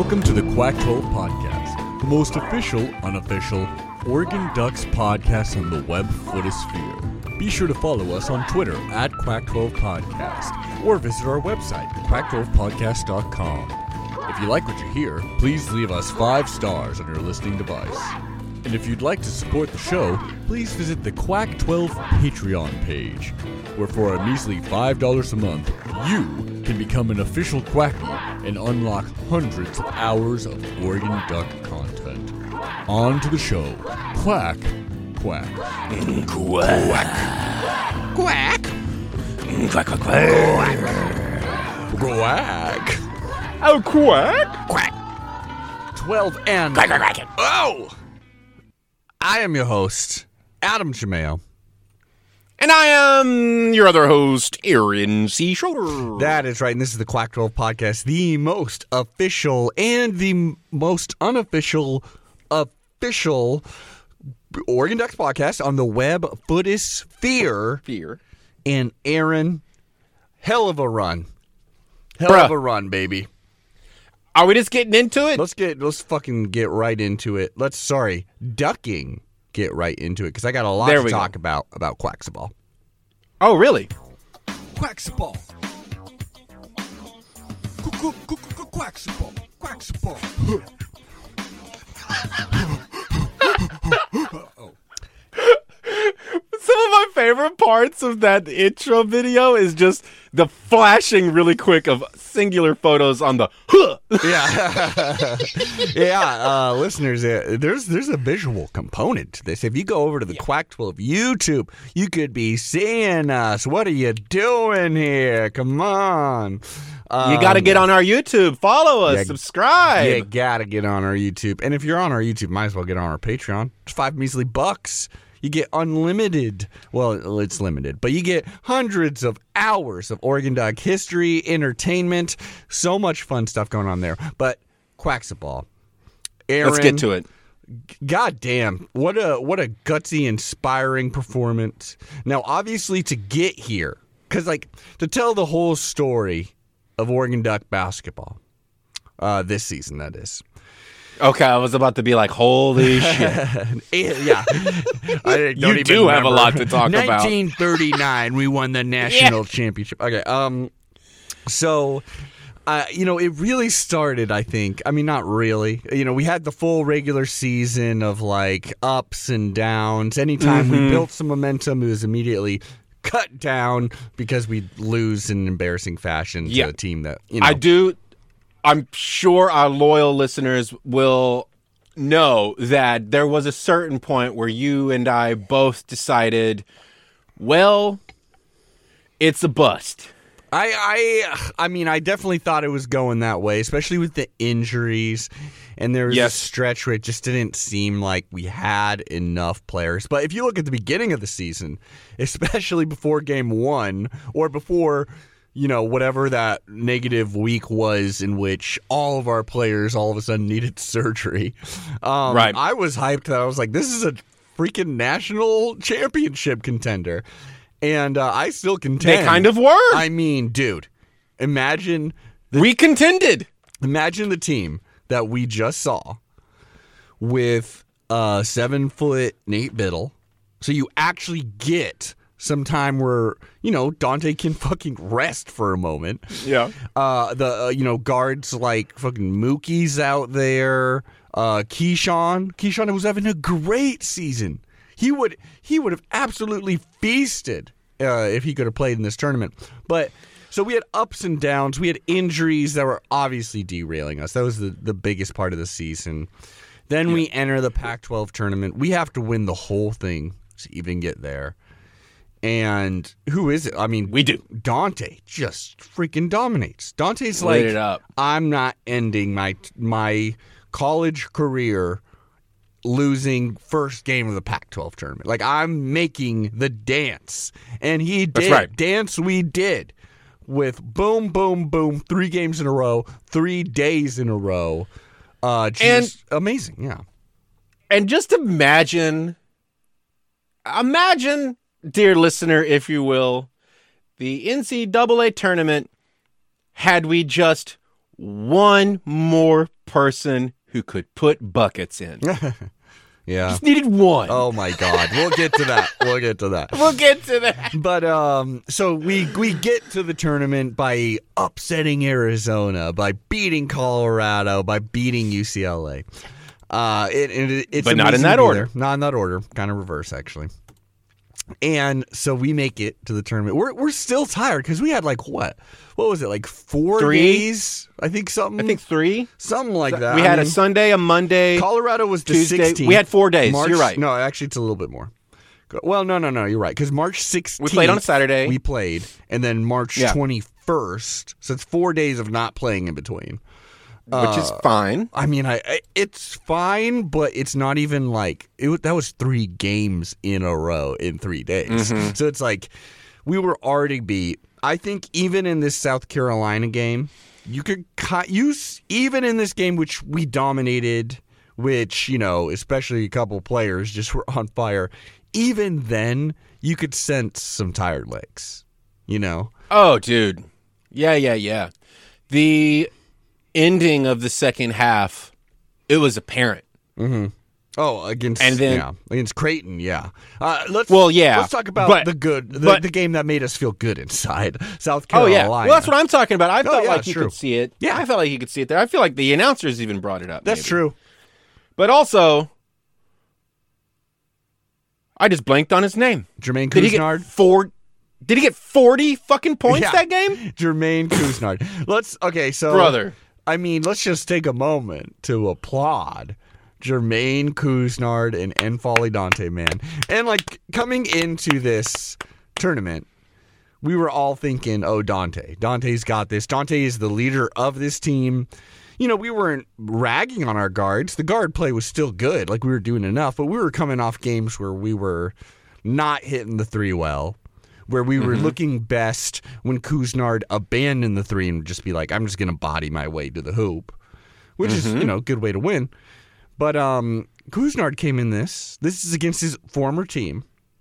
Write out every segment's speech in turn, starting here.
Welcome to the Quack 12 Podcast, the most official, unofficial Oregon Ducks podcast on the web footosphere. Be sure to follow us on Twitter at Quack12Podcast or visit our website, quack12podcast.com. If you like what you hear, please leave us 5 stars on your listening device. And if you'd like to support the show, please visit the Quack 12 Patreon page, where for a measly $5 a month, you can become an official Quacky and unlock hundreds of hours of Oregon Duck content. On to the show. Quack. Quack. Quack. Quack. Quack, quack, quack. Quack. Oh, quack. Quack. 12 and... Quack, quack, quack. Oh! I am your host, Adam Jameo. And I am your other host, Aaron C. Schroeder. That is right, and this is the Quack 12 Podcast, the most official and the most unofficial official Oregon Ducks podcast on the web footosphere. And Aaron, hell of a run. Hell of a run, baby. Are we just getting into it? Let's fucking get right into it. Ducking. Get right into it, because I got a lot to talk about Quacksball. Oh, really? Quacksball. Quacksball. Quacksball. Some of my favorite parts of that intro video is just the flashing really quick of singular photos on the listeners, there's a visual component to this. If you go over to the Quack 12 YouTube, you could be seeing us. What are you doing here? Come on. You got to get on our YouTube, follow us, subscribe. You got to get on our YouTube. And if you're on our YouTube, might as well get on our Patreon. It's $5 measly bucks. You get unlimited, well, it's limited, but you get hundreds of hours of Oregon Duck history, entertainment, so much fun stuff going on there. But Quacksball, Aaron, let's get to it. God damn, what a gutsy, inspiring performance. Now, obviously, to get here, because to tell the whole story of Oregon Duck basketball, this season, that is. Okay, I was about to be like, holy shit. Yeah. You do have a lot to talk about. 1939, we won the national championship. Okay, so, it really started, I think. I mean, not really. We had the full regular season of, ups and downs. Anytime we built some momentum, it was immediately cut down because we'd lose in embarrassing fashion to a team that, I'm sure our loyal listeners will know that there was a certain point where you and I both decided, well, it's a bust. I mean, I definitely thought it was going that way, especially with the injuries. And there was a stretch where it just didn't seem like we had enough players. But if you look at the beginning of the season, especially before game 1 or before... whatever that negative week was in which all of our players all of a sudden needed surgery. Right. I was hyped that I was like, this is a freaking national championship contender. And I still contend. They kind of were. I mean, dude, imagine. We contended. Imagine the team that we just saw with 7-foot Nate Biddle. So you actually get some time where, Dante can fucking rest for a moment. Yeah. Guards like fucking Mookie's out there. Keyshawn was having a great season. He would have absolutely feasted if he could have played in this tournament. But so we had ups and downs. We had injuries that were obviously derailing us. That was the biggest part of the season. Then we enter the Pac-12 tournament. We have to win the whole thing to even get there. And who is it? I mean, we do. Dante just freaking dominates. Dante's Lit it up. I'm not ending my college career losing first game of the Pac-12 tournament. I'm making the dance. And he did. That's right. Dance we did with boom, boom, boom, 3 games in a row, 3 days in a row. Just amazing, yeah. And just imagine, dear listener, if you will, the NCAA tournament had we just one more person who could put buckets in. Yeah. Just needed one. Oh my God. We'll get to that. We'll get to that. We'll get to that. But so we get to the tournament by upsetting Arizona, by beating Colorado, by beating UCLA. It's but not in amazing that to be order. there. Not in that order. Kind of reverse, actually. And so we make it to the tournament. We're still tired because we had like what was it, like 4 3 days? I think 3. something like that. We had a Sunday, a Monday, Colorado was the Tuesday. 16th. We had 4 days. March, You're right. No, actually, it's a little bit more. Well, no, you're right. Because March 16th, We played on a Saturday. We played, and then March 21st. So it's 4 days of not playing in between. Which is fine. I mean, it's fine, but it's not even like that was 3 games in a row in 3 days. Mm-hmm. So it's like we were already beat. I think even in this South Carolina game, you could use even in this game, which we dominated, which, especially a couple players just were on fire. Even then, you could sense some tired legs, Oh, dude. Yeah. The ending of the second half, it was apparent. Mm-hmm. Oh, against Creighton, yeah. Let's talk about the game that made us feel good inside South Carolina. Oh, yeah. Well, that's what I'm talking about. I felt like you true. could see it. Yeah. I felt like you could see it there. I feel like the announcers even brought it up. That's maybe. true. But also, I just blanked on his name. Jermaine Couisnard. Did he get 40 fucking points Yeah. that game? Jermaine Couisnard. Brother. I mean, let's just take a moment to applaud Jermaine Couisnard and N'Faly Dante, man. And coming into this tournament, we were all thinking, oh, Dante's got this. Dante is the leader of this team. We weren't ragging on our guards. The guard play was still good. We were doing enough, but we were coming off games where we were not hitting the 3 well, where we were looking best when Couisnard abandoned the 3 and just be like, I'm just going to body my way to the hoop, which is, a good way to win. But Couisnard came in this. This is against his former team.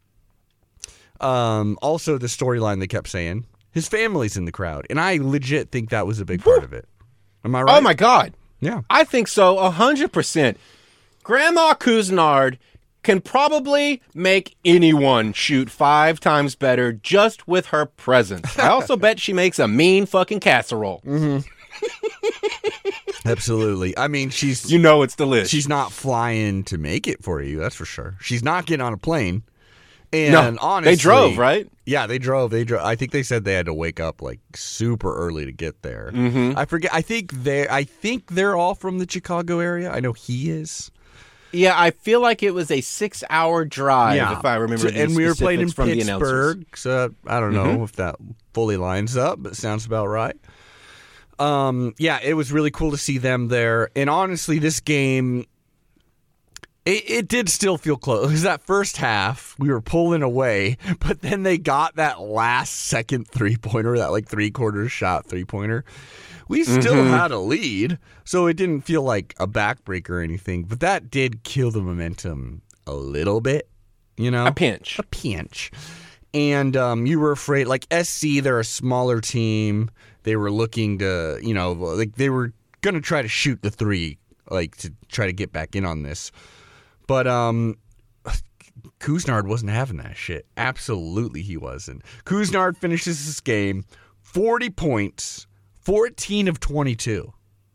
Also, the storyline they kept saying, his family's in the crowd. And I legit think that was a big part of it. Am I right? Oh, my God. Yeah. I think so, 100%. Grandma Couisnard can probably make anyone shoot 5 times better just with her presence. I also bet she makes a mean fucking casserole. Mm-hmm. Absolutely. I mean, it's delicious. She's not flying to make it for you, that's for sure. She's not getting on a plane. And honestly, they drove, right? Yeah, they drove. I think they said they had to wake up super early to get there. Mm-hmm. I forget. I think they're all from the Chicago area. I know he is. Yeah, I feel like it was a 6-hour drive, if I remember. And we were playing in from Pittsburgh, so I don't know if that fully lines up, but it sounds about right. Yeah, it was really cool to see them there. And honestly, this game, it did still feel close. Because that first half, we were pulling away, but then they got that last second 3-pointer, that 3/4 shot 3-pointer. We still had a lead, so it didn't feel like a backbreaker or anything. But that did kill the momentum a little bit, A pinch. And you were afraid, SC, they're a smaller team. They were looking to, they were going to try to shoot the 3, to try to get back in on this. But Couisnard wasn't having that shit. Absolutely he wasn't. Couisnard finishes this game, 40 points, 14 of 22.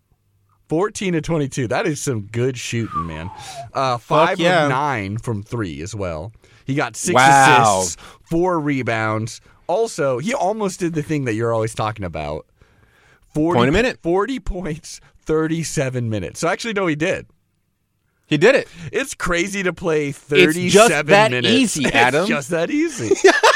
14 of 22. That is some good shooting, man. 5 of 9 from 3 as well. He got 6 assists, 4 rebounds. Also, he almost did the thing that you're always talking about. 40 a minute. 40 points, 37 minutes. So actually, no, he did. He did it. It's crazy to play 37 it's just that minutes. Easy, Adam. It's just that easy.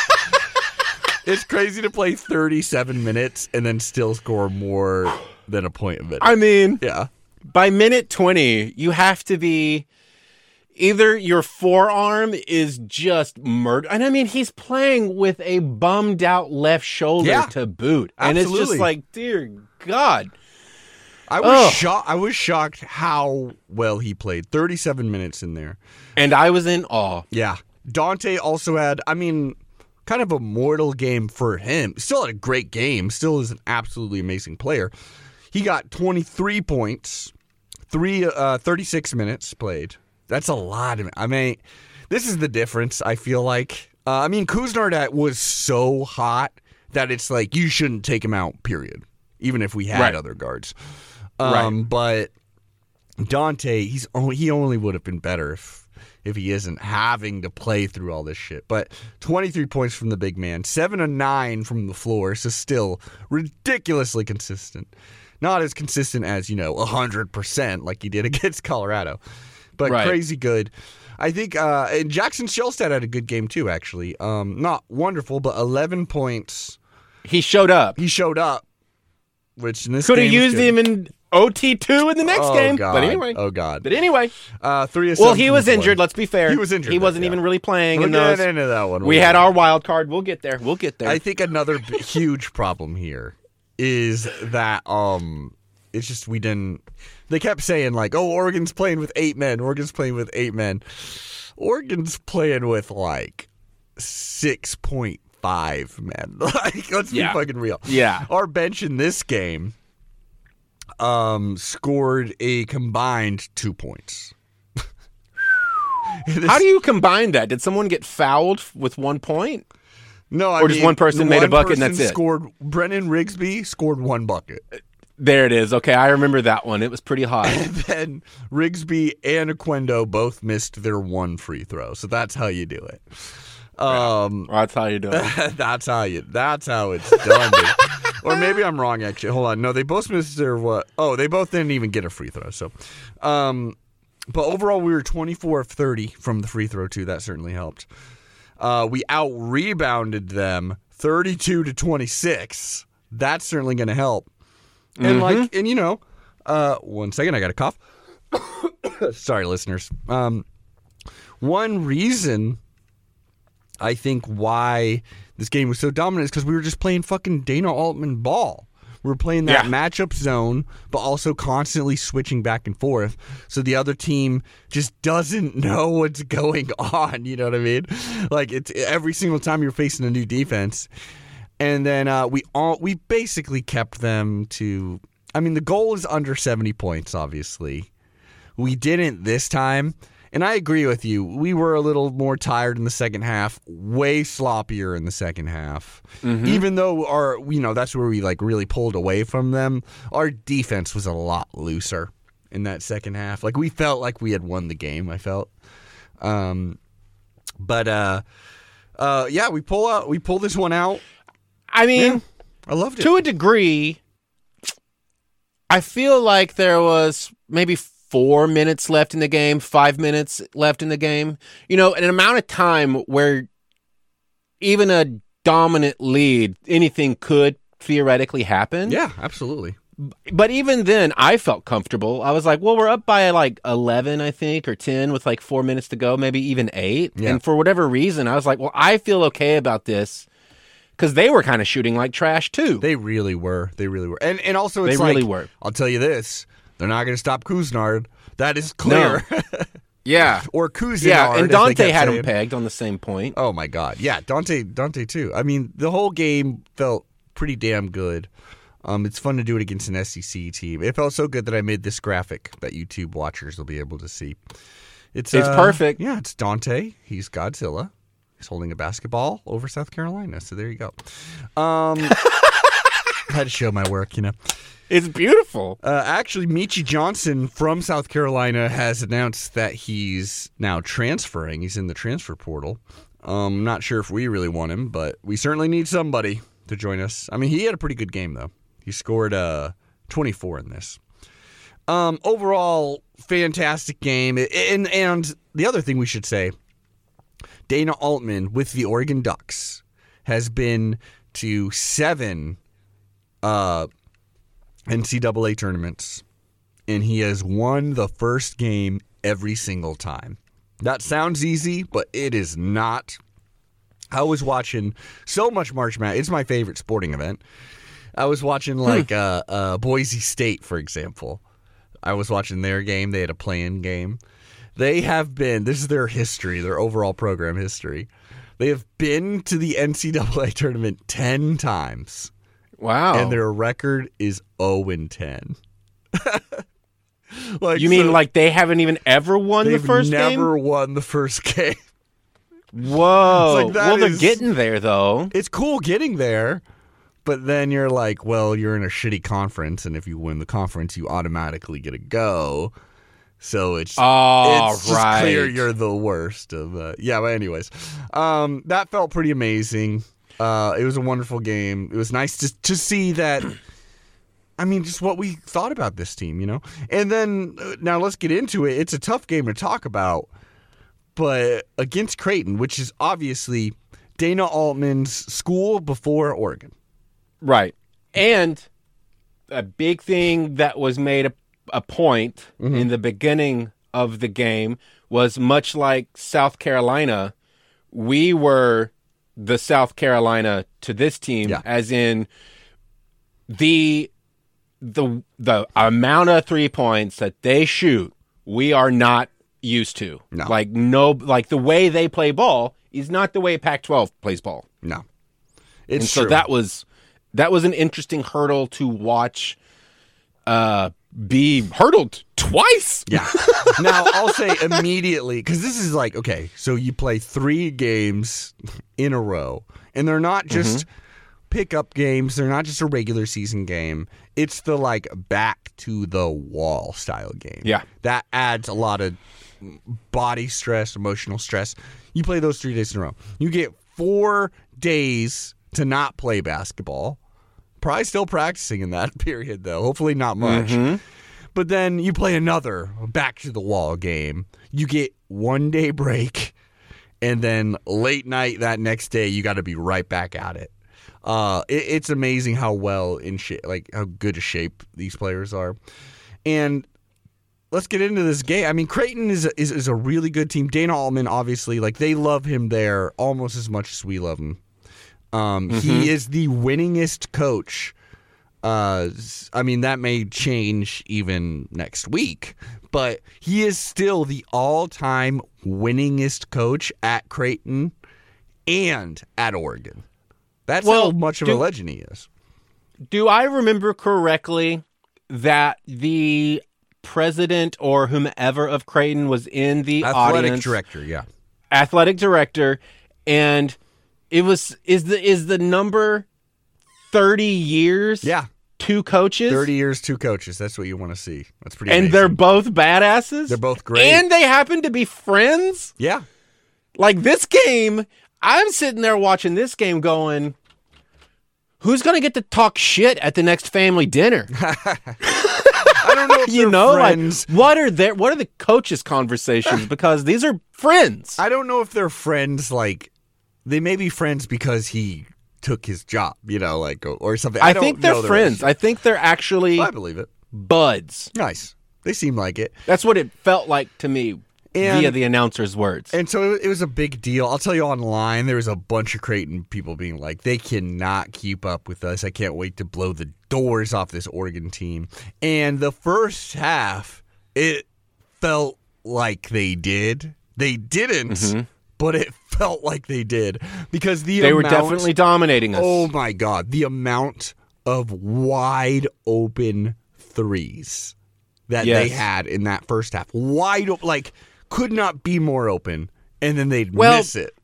It's crazy to play 37 minutes and then still score more than a point a minute. I mean, yeah. By minute 20, you have to be either your forearm is just murder. And I mean, he's playing with a bummed out left shoulder to boot. And absolutely. It's just like, dear God. I was shocked how well he played. 37 minutes in there. And I was in awe. Yeah. Dante also had, kind of a mortal game for him. Still had a great game. Still is an absolutely amazing player. He got 23 points, 36 minutes played. That's a lot. I mean, this is the difference, I feel like. Kuznard was so hot that it's like you shouldn't take him out, period, even if we had other guards. But Dante, he only would have been better if he isn't having to play through all this shit. But 23 points from the big man, 7 of 9 from the floor, so still ridiculously consistent. Not as consistent as, 100% like he did against Colorado, but crazy good. I think and Jackson Shelstad had a good game too, actually. Not wonderful, but 11 points. He showed up. Which in this could game have used him in OT2 in the next game. God. But anyway. Oh, God. But anyway. 3 of 7 well, he was from the injured, floor. let's be fair. He was injured. He wasn't even really playing We'll in those. get into that one. We had our wild card. We'll get there. I think another huge problem here is that it's just we didn't. They kept saying like, "Oh, Oregon's playing with 8 men. Oregon's playing with 8 men." Oregon's playing with like 6.5 men. Like, let's be fucking real. Yeah. Our bench in this game scored a combined 2 points. How do you combine that? Did someone get fouled with 1 point? No, or just one person made a bucket and that's it? Brennan Rigsby scored 1 bucket. There it is. Okay, I remember that one. It was pretty hot. And then Rigsby and Oquendo both missed their 1 free throw. So that's how you do it. That's how you do it. That's how it's done. Dude. Or maybe I'm wrong, actually. Hold on. No, they both missed their what? Oh, they both didn't even get a free throw. So, but overall, we were 24 of 30 from the free throw, too. That certainly helped. We out-rebounded them 32-26. That's certainly going to help. And one second, I got a cough. Sorry, listeners. One reason I think why this game was so dominant is because we were just playing fucking Dana Altman ball. We were playing that matchup zone, but also constantly switching back and forth. So the other team just doesn't know what's going on. You know what I mean? Like it's every single time you're facing a new defense. And then we basically kept them to. I mean, the goal is under 70 points. Obviously, we didn't this time, and I agree with you. We were a little more tired in the second half, way sloppier in the second half. Mm-hmm. Even though that's where we like really pulled away from them. Our defense was a lot looser in that second half. Like we felt like we had won the game. I felt, we pull this one out. I mean, I loved it. To a degree, I feel like there was maybe 4 minutes left in the game, 5 minutes left in the game. An amount of time where even a dominant lead, anything could theoretically happen. Yeah, absolutely. But even then, I felt comfortable. I was like, well, we're up by like 11, I think, or 10 with like 4 minutes to go, maybe even 8. Yeah. And for whatever reason, I was like, well, I feel okay about this. Because they were kind of shooting like trash, too. They really were. And also, it's they really were. I'll tell you this. They're not going to stop Couisnard. That is clear. No. Yeah. Or Cousinard. Yeah, and Dante had him pegged on the same point. Oh, my God. Yeah, Dante, too. I mean, the whole game felt pretty damn good. It's fun to do it against an SEC team. It felt so good that I made this graphic that YouTube watchers will be able to see. It's perfect. Yeah, it's Dante. He's Godzilla. He's holding a basketball over South Carolina. So there you go. I had to show my work, It's beautiful. Actually, Michi Johnson from South Carolina has announced that he's now transferring. He's in the transfer portal. Not sure if we really want him, but we certainly need somebody to join us. I mean, he had a pretty good game, though. He scored 24 in this. Overall, fantastic game. And the other thing we should say, Dana Altman with the Oregon Ducks has been to 7 NCAA tournaments, and he has won the first game every single time. That sounds easy, but it is not. I was watching so much March Madness. It's my favorite sporting event. I was watching Boise State, for example. I was watching their game. They had a play-in game. They have been, this is their history, their overall program history. They have been to the NCAA tournament 10 times. Wow. And their record is 0-10. You mean like they haven't even ever won the first game? They've never won the first game. Whoa. Like, Well, they're getting there, though. It's cool getting there, but then you're like, well, you're in a shitty conference, and if you win the conference, you automatically get a go. So it's just clear you're the worst of yeah, but anyways, that felt pretty amazing. It was a wonderful game. It was nice to see that. I mean, just what we thought about this team, you know? And then, now let's get into it. It's a tough game to talk about, but against Creighton, which is obviously Dana Altman's school before Oregon. Right. And a big thing that was made a point in the beginning of the game was, much like South Carolina, we were the South Carolina to this team, as in the amount of 3 points that they shoot, we are not used to. No. Like the way they play ball is not the way Pac-12 plays ball. No. It's true. So that was an interesting hurdle to watch be hurdled twice. Yeah. Now, I'll say immediately, because this is like, okay, so you play 3 games in a row, and they're not just pickup games. They're not just a regular season game. It's the like back to the wall style game. Yeah. That adds a lot of body stress, emotional stress. You play those 3 days in a row. You get 4 days to not play basketball. Probably still practicing in that period, though. Hopefully not much. But then you play another back to the wall game. You get 1 day break, and then late night that next day, you got to be right back at it. It's amazing how well how good a shape these players are. And let's get into this game. I mean, Creighton is a really good team. Dana Altman, obviously, like they love him there almost as much as we love him. He is the winningest coach. I mean, that may change even next week, but he is still the all-time winningest coach at Creighton and at Oregon. That's how much of a legend he is. Do I remember correctly that the president or whomever of Creighton was in the audience? Athletic director, and is the number 30 years? Yeah. 2 coaches? 30 years, 2 coaches. That's what you want to see. That's pretty amazing. And they're both badasses? They're both great. And they happen to be friends? Yeah. Like this game, I'm sitting there watching this game going, who's going to get to talk shit at the next family dinner? I don't know if they're friends. Like, what are the coaches' conversations? Because these are friends. I don't know if they're friends, like, they may be friends because he took his job, you know, like, or something. I think they're friends. I think they're actually I believe it. Buds. Nice. They seem like it. That's what it felt like to me via the announcer's words. And so it was a big deal. I'll tell you, online, there was a bunch of Creighton people being like, they cannot keep up with us. I can't wait to blow the doors off this Oregon team. And the first half, it felt like they did. They didn't, but it felt like they did. Because they were definitely dominating us. Oh, my God. The amount of wide open threes that they had in that first half. Wide open, like, could not be more open, and then they'd miss it.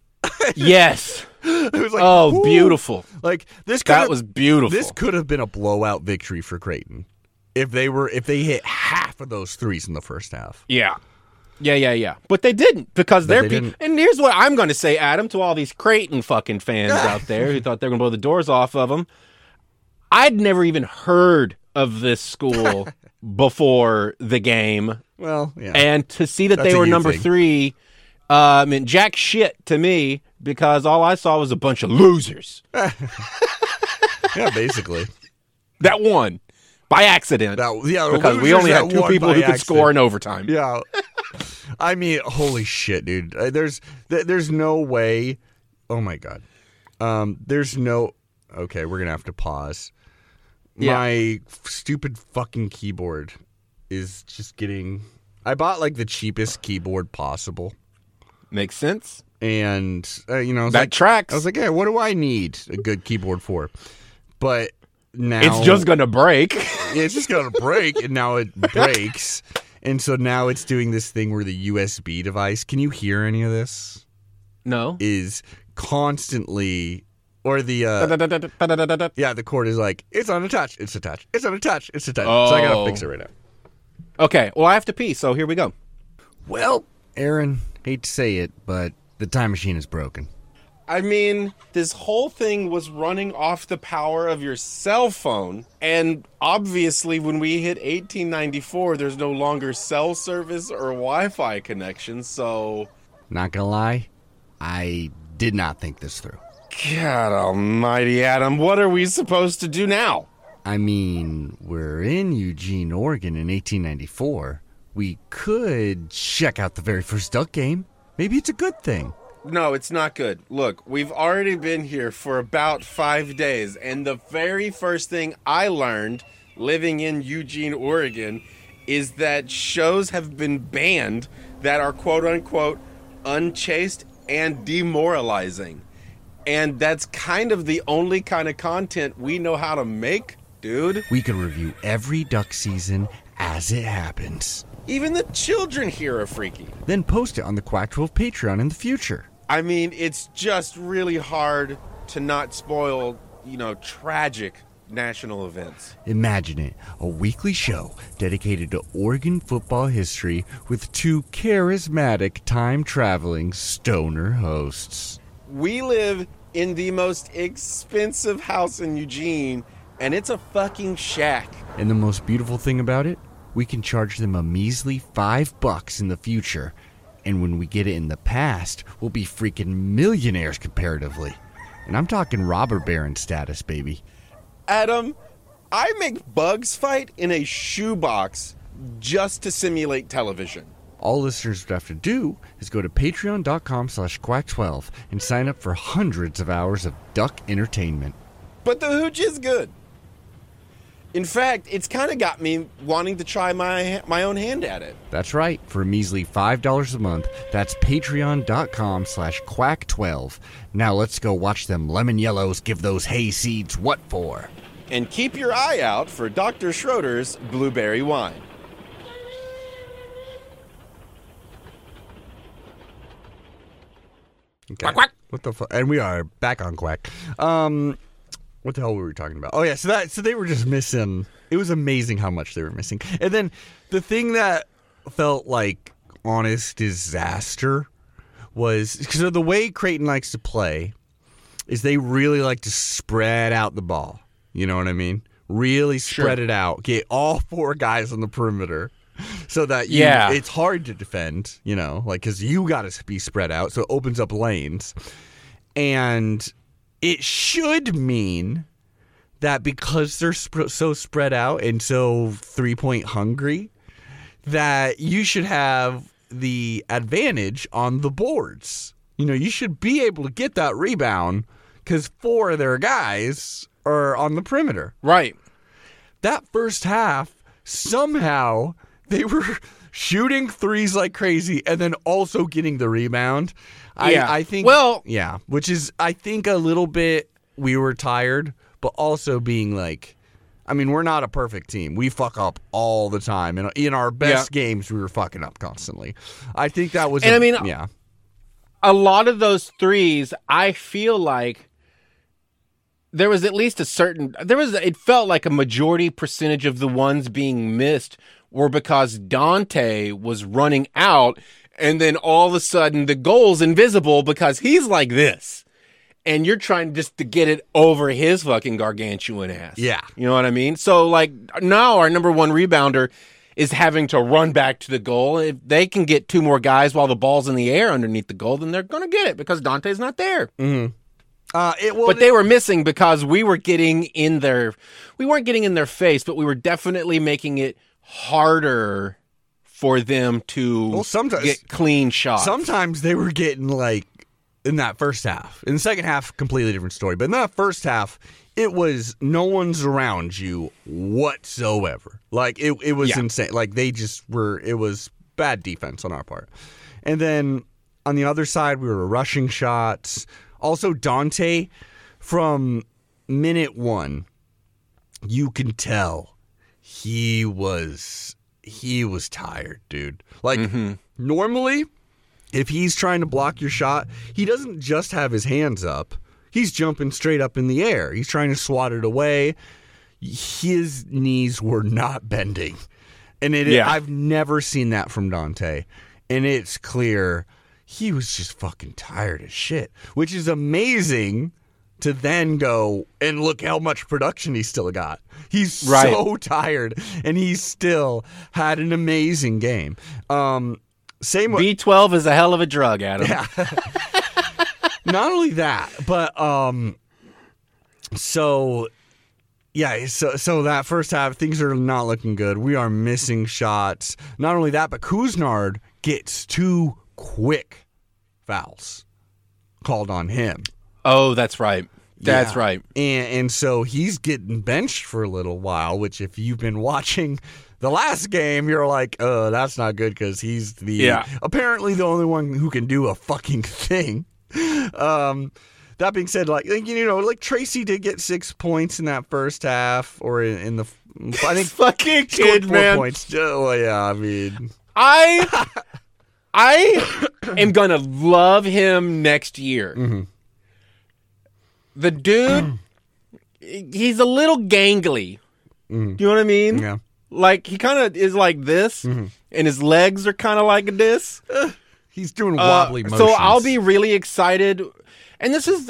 Yes. It was like, beautiful. Like that was beautiful. This could have been a blowout victory for Creighton if they hit half of those threes in the first half. Yeah. But they didn't, because they're people. And here's what I'm going to say, Adam, to all these Creighton fucking fans out there who thought they were going to blow the doors off of them. I'd never even heard of this school before the game. Well, yeah. And to see that they were number 3 meant jack shit to me, because all I saw was a bunch of losers. Yeah, basically. That won by accident. Because we only had 2 people who could score in overtime. Yeah. I mean, holy shit, dude. There's no way. Oh, my God. There's no. Okay, we're going to have to pause. Yeah. My stupid fucking keyboard is just getting. I bought like the cheapest keyboard possible. Makes sense. And, that tracks. I was like, hey, what do I need a good keyboard for? but now It's just going to break. it's just going to break, and now it breaks. And so now it's doing this thing where the USB device, can you hear any of this? No. Is constantly, or the the cord is like, it's unattached, it's attached, it's unattached, it's attached. So I got to fix it right now. Okay, well, I have to pee, so here we go. Well, Aaron, hate to say it, but the time machine is broken. I mean, this whole thing was running off the power of your cell phone. And obviously, when we hit 1894, there's no longer cell service or Wi-Fi connection, so... Not gonna lie, I did not think this through. God almighty, Adam, what are we supposed to do now? I mean, we're in Eugene, Oregon in 1894. We could check out the very first Duck game. Maybe it's a good thing. No, it's not good. Look, we've already been here for about 5 days, and the very first thing I learned living in Eugene, Oregon, is that shows have been banned that are quote-unquote unchaste and demoralizing. And that's kind of the only kind of content we know how to make, dude. We could review every Duck season as it happens. Even the children here are freaky. Then post it on the Quack 12 Patreon in the future. I mean, it's just really hard to not spoil, tragic national events. Imagine it, a weekly show dedicated to Oregon football history with two charismatic time-traveling stoner hosts. We live in the most expensive house in Eugene, and it's a fucking shack. And the most beautiful thing about it? We can charge them a measly $5 in the future. And when we get it in the past, we'll be freaking millionaires comparatively. And I'm talking robber baron status, baby. Adam, I make bugs fight in a shoebox just to simulate television. All listeners would have to do is go to patreon.com/quack12 and sign up for hundreds of hours of Duck entertainment. But the hooch is good. In fact, it's kind of got me wanting to try my own hand at it. That's right. For a measly $5 a month, that's patreon.com/quack12. Now let's go watch them lemon yellows give those hay seeds what for. And keep your eye out for Dr. Schroeder's blueberry wine. Okay. Quack, quack. What the fuck? And we are back on Quack. What the hell were we talking about? Oh yeah, so they were just missing. It was amazing how much they were missing. And then the thing that felt like honest disaster was because the way Creighton likes to play is they really like to spread out the ball. You know what I mean? Really spread it out. Get all four guys on the perimeter so that it's hard to defend, because you got to be spread out. So it opens up lanes. And it should mean that because they're so spread out and so three-point hungry, that you should have the advantage on the boards. You should be able to get that rebound because four of their guys are on the perimeter. Right. That first half, somehow they were shooting threes like crazy and then also getting the rebound. I think, which is, I think, a little bit we were tired, but also being like, I mean, we're not a perfect team. We fuck up all the time. And in our best games, we were fucking up constantly. I think that was, a lot of those threes, I feel like there was at least it felt like a majority percentage of the ones being missed were because Dante was running out. And then all of a sudden, the goal's invisible because he's like this. And you're trying just to get it over his fucking gargantuan ass. Yeah. You know what I mean? So, now our number one rebounder is having to run back to the goal. If they can get two more guys while the ball's in the air underneath the goal, then they're going to get it because Dante's not there. Mm-hmm. But they were missing because we weren't getting in their face, but we were definitely making it harder for them to get clean shots. Sometimes they were getting in that first half. In the second half, completely different story. But in that first half, it was no one's around you whatsoever. It was insane. They just were. It was bad defense on our part. And then on the other side, we were rushing shots. Also, Dante from minute 1, you can tell he was tired, dude. Like, normally, if he's trying to block your shot, he doesn't just have his hands up. He's jumping straight up in the air. He's trying to swat it away. His knees were not bending. And I've never seen that from Dante. And it's clear he was just fucking tired as shit, which is amazing to then go and look how much production he still got. He's so tired, and he still had an amazing game. Same way. B12 is a hell of a drug, Adam. Yeah. Not only that, but so that first half, things are not looking good. We are missing shots. Not only that, but Kuznard gets 2 quick fouls called on him. Oh, that's right. That's Yeah. right. And so he's getting benched for a little while, which if you've been watching the last game, you're like, that's not good because he's apparently the only one who can do a fucking thing. That being said, like Tracy did get 6 points in that first half, or in the I think fucking kid, 4 man. points. Oh yeah, I mean, I am gonna love him next year. Mm-hmm. The dude, he's a little gangly. Mm-hmm. You know what I mean? Yeah. Like he kind of is like this, and his legs are kind of like this. He's doing wobbly motions. So I'll be really excited. And this is,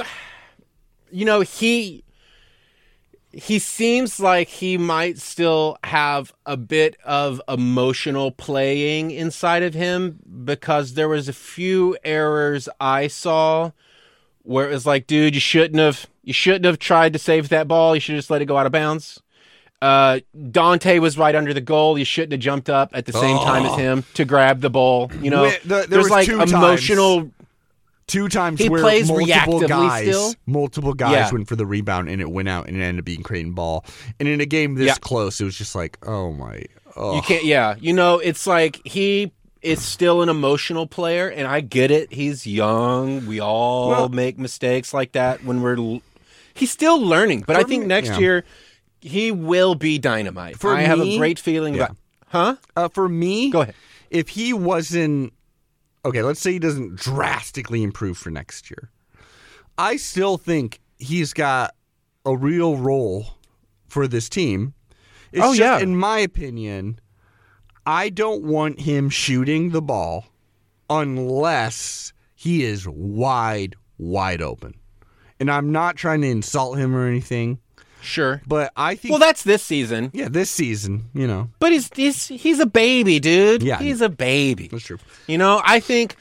he seems like he might still have a bit of emotional playing inside of him, because there was a few errors I saw where it was like, dude, you shouldn't have tried to save that ball. You should just let it go out of bounds. Dante was right under the goal. You shouldn't have jumped up at the same time as him to grab the ball. There there's was like 2 emotional. times. 2 times He where plays multiple reactively guys Yeah. went for the rebound and it went out and it ended up being Creighton ball. And in a game this close, it was just like, You can't. Yeah, it's like he is still an emotional player, and I get it. He's young. We all make mistakes like that when he's still learning. But I think next year he will be dynamite. I have a great feeling about. For me, Go ahead. If he wasn't okay, let's say he doesn't drastically improve for next year, I still think he's got a real role for this team. It's just, in my opinion, I don't want him shooting the ball unless he is wide open. And I'm not trying to insult him or anything, Sure. but I think... Well, that's this season. Yeah, this season, But he's a baby, dude. Yeah. He's a baby. That's true. I think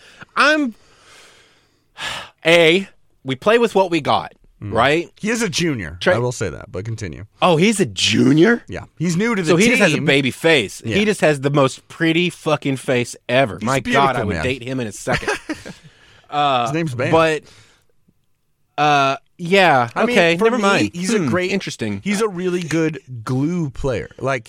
we play with what we got, right? He is a junior. I will say that, but continue. Oh, he's a junior? Yeah, he's new to the So team. he just has a baby face. Yeah. He just has the most pretty fucking face ever. My God, beautiful, I would man. date him in a second. His name's Bam. But, yeah, I mean, okay, for never me, mind. He's a great, interesting. He's a really good glue player.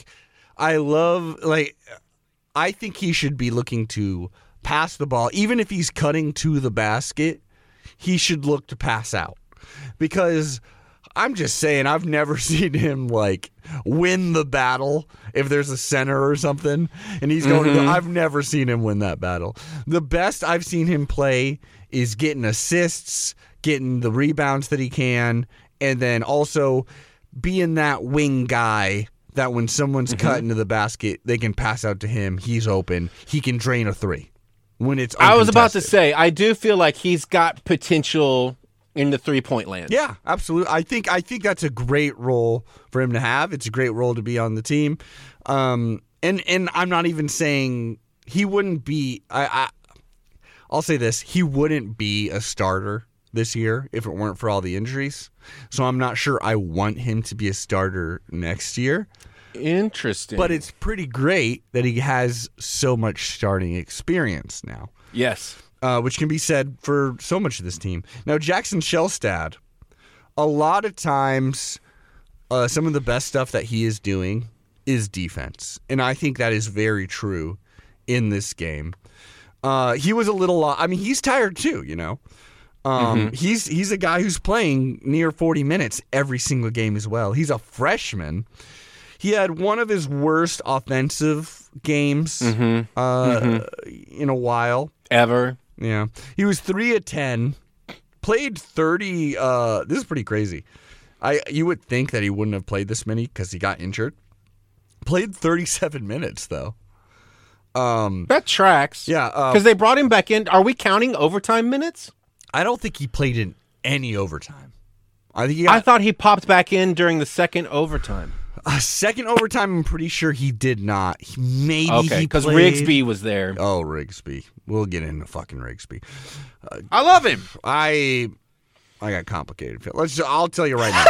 I think he should be looking to pass the ball, even if he's cutting to the basket. He should look to pass out, because I'm just saying, I've never seen him win the battle if there's a center or something and he's going to I've never seen him win that battle. The best I've seen him play is getting assists, getting the rebounds that he can, and then also being that wing guy that when someone's cut into the basket, they can pass out to him. He's open. He can drain a 3 when it's uncontested. I was about to say, I do feel like he's got potential in the 3-point land. Yeah, absolutely. I think that's a great role for him to have. It's a great role to be on the team. And I'm not even saying he wouldn't be. I'll say this: he wouldn't be a starter this year if it weren't for all the injuries. So I'm not sure I want him to be a starter next year. Interesting. But it's pretty great that he has so much starting experience now. Yes. Which can be said for so much of this team. Now, Jackson Shelstad, a lot of times, some of the best stuff that he is doing is defense. And I think that is very true in this game. He was a little... he's tired too, He's a guy who's playing near 40 minutes every single game as well. He's a freshman. He had one of his worst offensive games in a while. Ever. Yeah. He was 3 of 10. Played 30. This is pretty crazy. You would think that he wouldn't have played this many because he got injured. Played 37 minutes, though. That tracks. Yeah. Because they brought him back in. Are we counting overtime minutes? I don't think he played in any overtime. I thought he popped back in during the second overtime. A second overtime, I'm pretty sure he did not. Maybe okay, he because played. Rigsby was there. Oh, Rigsby. We'll get into fucking Rigsby. I love him. I got complicated. I'll tell you right now.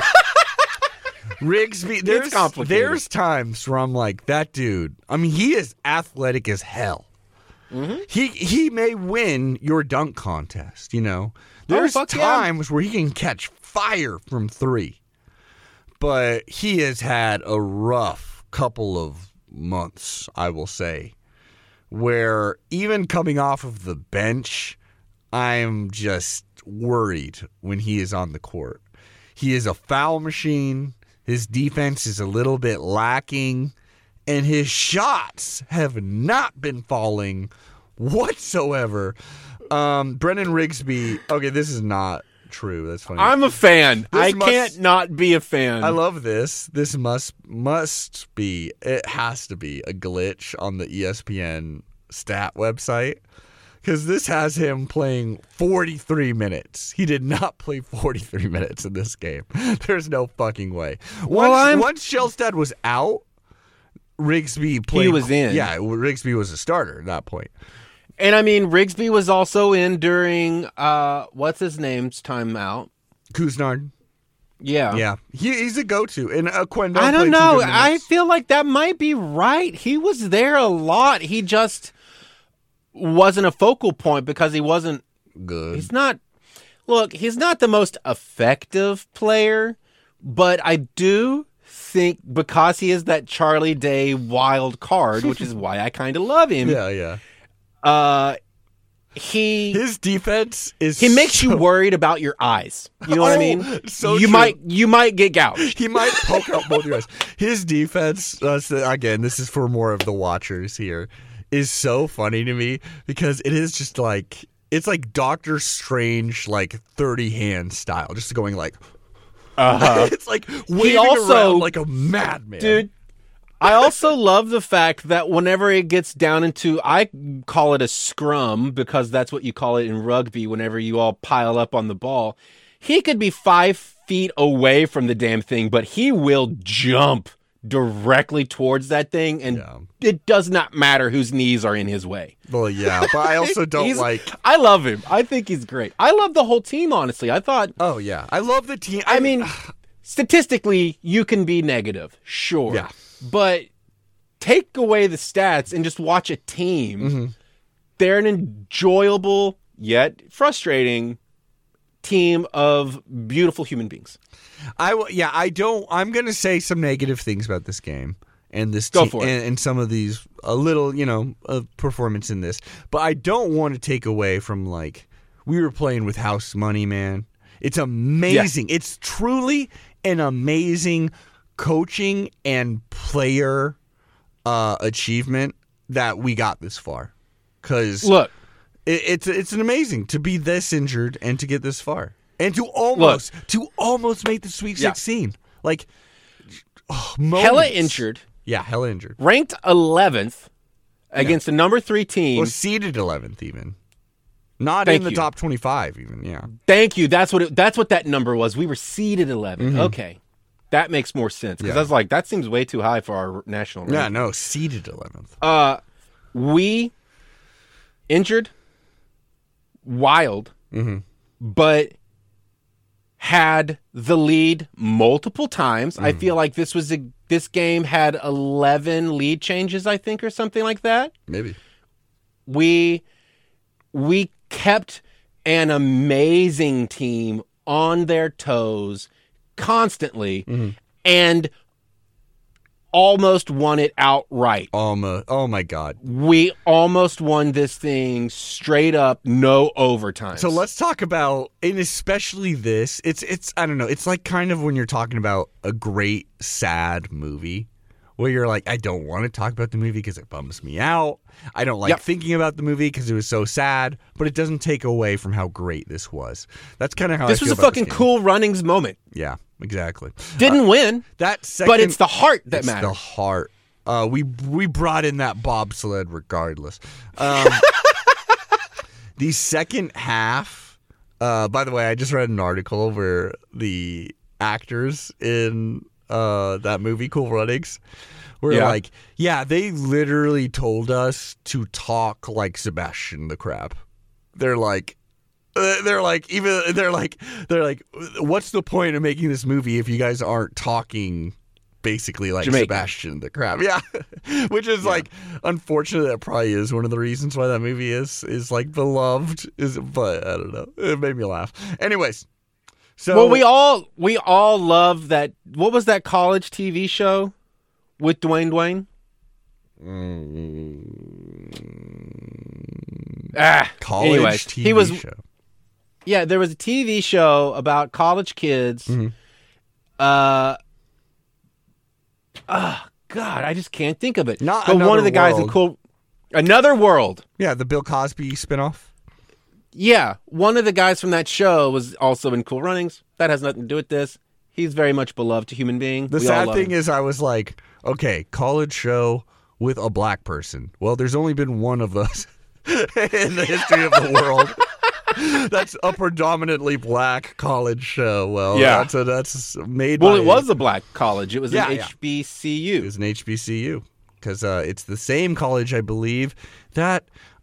Rigsby, there's times where I'm like, that dude, I mean, he is athletic as hell. Mm-hmm. He may win your dunk contest, you know. There's times where he can catch fire from 3. But he has had a rough couple of months, I will say, where even coming off of the bench, I'm just worried when he is on the court. He is a foul machine. His defense is a little bit lacking, and his shots have not been falling whatsoever. Brendan Rigsby, okay, this is not true. That's funny. I'm a fan. Can't not be a fan. I love this. This must be, it has to be a glitch on the ESPN stat website. Because this has him playing 43 minutes. He did not play 43 minutes in this game. There's no fucking way. Once Shellstad was out, Rigsby played. He was in. Yeah, Rigsby was a starter at that point. And I mean, Rigsby was also in during, what's his name's timeout? Kuznard. Yeah. Yeah. He's a go-to. And Quendo I don't played know. some good I minutes. feel like that might be right. He was there a lot. He just wasn't a focal point because he wasn't good. He's not the most effective player, but I do think because he is that Charlie Day wild card, which is why I kind of love him. Yeah. His defense is he makes you worried about your eyes. You know what I mean? So you true. might get gouged. He might poke out both your eyes. His defense, again, this is for more of the watchers here, is so funny to me because it is just like it's like Doctor Strange, like 30 hand style, just going like, it's like waving around like a madman, dude. I also love the fact that whenever it gets down into, I call it a scrum because that's what you call it in rugby. Whenever you all pile up on the ball, he could be 5 feet away from the damn thing, but he will jump directly towards that thing, and it does not matter whose knees are in his way. Well, yeah, but I also don't I love him. I think he's great. I love the whole team, honestly. I thought... Oh, yeah. I love the team. I mean, statistically, you can be negative, sure. Yeah. But take away the stats and just watch a team. Mm-hmm. They're an enjoyable, yet frustrating team of beautiful human beings. I'm going to say some negative things about this game and this Go team for it. and some of these performance in this, but I don't want to take away from like we were playing with house money, man. It's amazing. Yeah. It's truly an amazing coaching and player achievement that we got this far. Because look, it's an amazing to be this injured and to get this far. And to almost make the Sweet 16. Like, hella injured. Yeah, hella injured. Ranked 11th against the number 3 team. Well, seeded 11th even. Not in the top 25 even, yeah. Thank you. That's what that number was. We were seeded 11th. Mm-hmm. Okay. That makes more sense. Because I was like, that seems way too high for our national ranking. Yeah, no, seeded 11th. We injured, wild, but had the lead multiple times. I feel like this game had 11 lead changes, I think, or something like that. Maybe. We kept an amazing team on their toes constantly, and almost won it outright. Oh my God. We almost won this thing straight up, no overtime. So let's talk about, and especially this, it's I don't know, it's like kind of when you're talking about a great sad movie where you're like, I don't want to talk about the movie because it bums me out. I don't like thinking about the movie because it was so sad, but it doesn't take away from how great this was. That's kind of how this was a fucking Cool Runnings moment. Yeah, exactly. Didn't win, that second, but it's the heart that it's matters. the heart. We brought in that bobsled regardless. The second half, by the way, I just read an article where the actors in that movie, Cool Runnings, were like, they literally told us to talk like Sebastian the Crab. They're like, what's the point of making this movie if you guys aren't talking basically like Jamaican. Sebastian the Crab? Yeah. Which is like, unfortunately, that probably is one of the reasons why that movie is like beloved. But I don't know. It made me laugh. Anyways. So Well, we all love that. What was that college TV show with Dwayne? college anyways, TV show. Yeah, there was a TV show about college kids. Mm-hmm. God, I just can't think of it. Not but one Another of the guys in World. Another World. Yeah, the Bill Cosby spinoff. Yeah, one of the guys from that show was also in Cool Runnings. That has nothing to do with this. He's very much beloved human being. The sad thing is, I was like, okay, college show with a black person. Well, there's only been one of those in the history of the world. That's a predominantly black college show. Well, Yeah. that's made Well, by... it was a black college. It was Yeah, an yeah. HBCU. It was an HBCU. Because it's the same college, I believe, that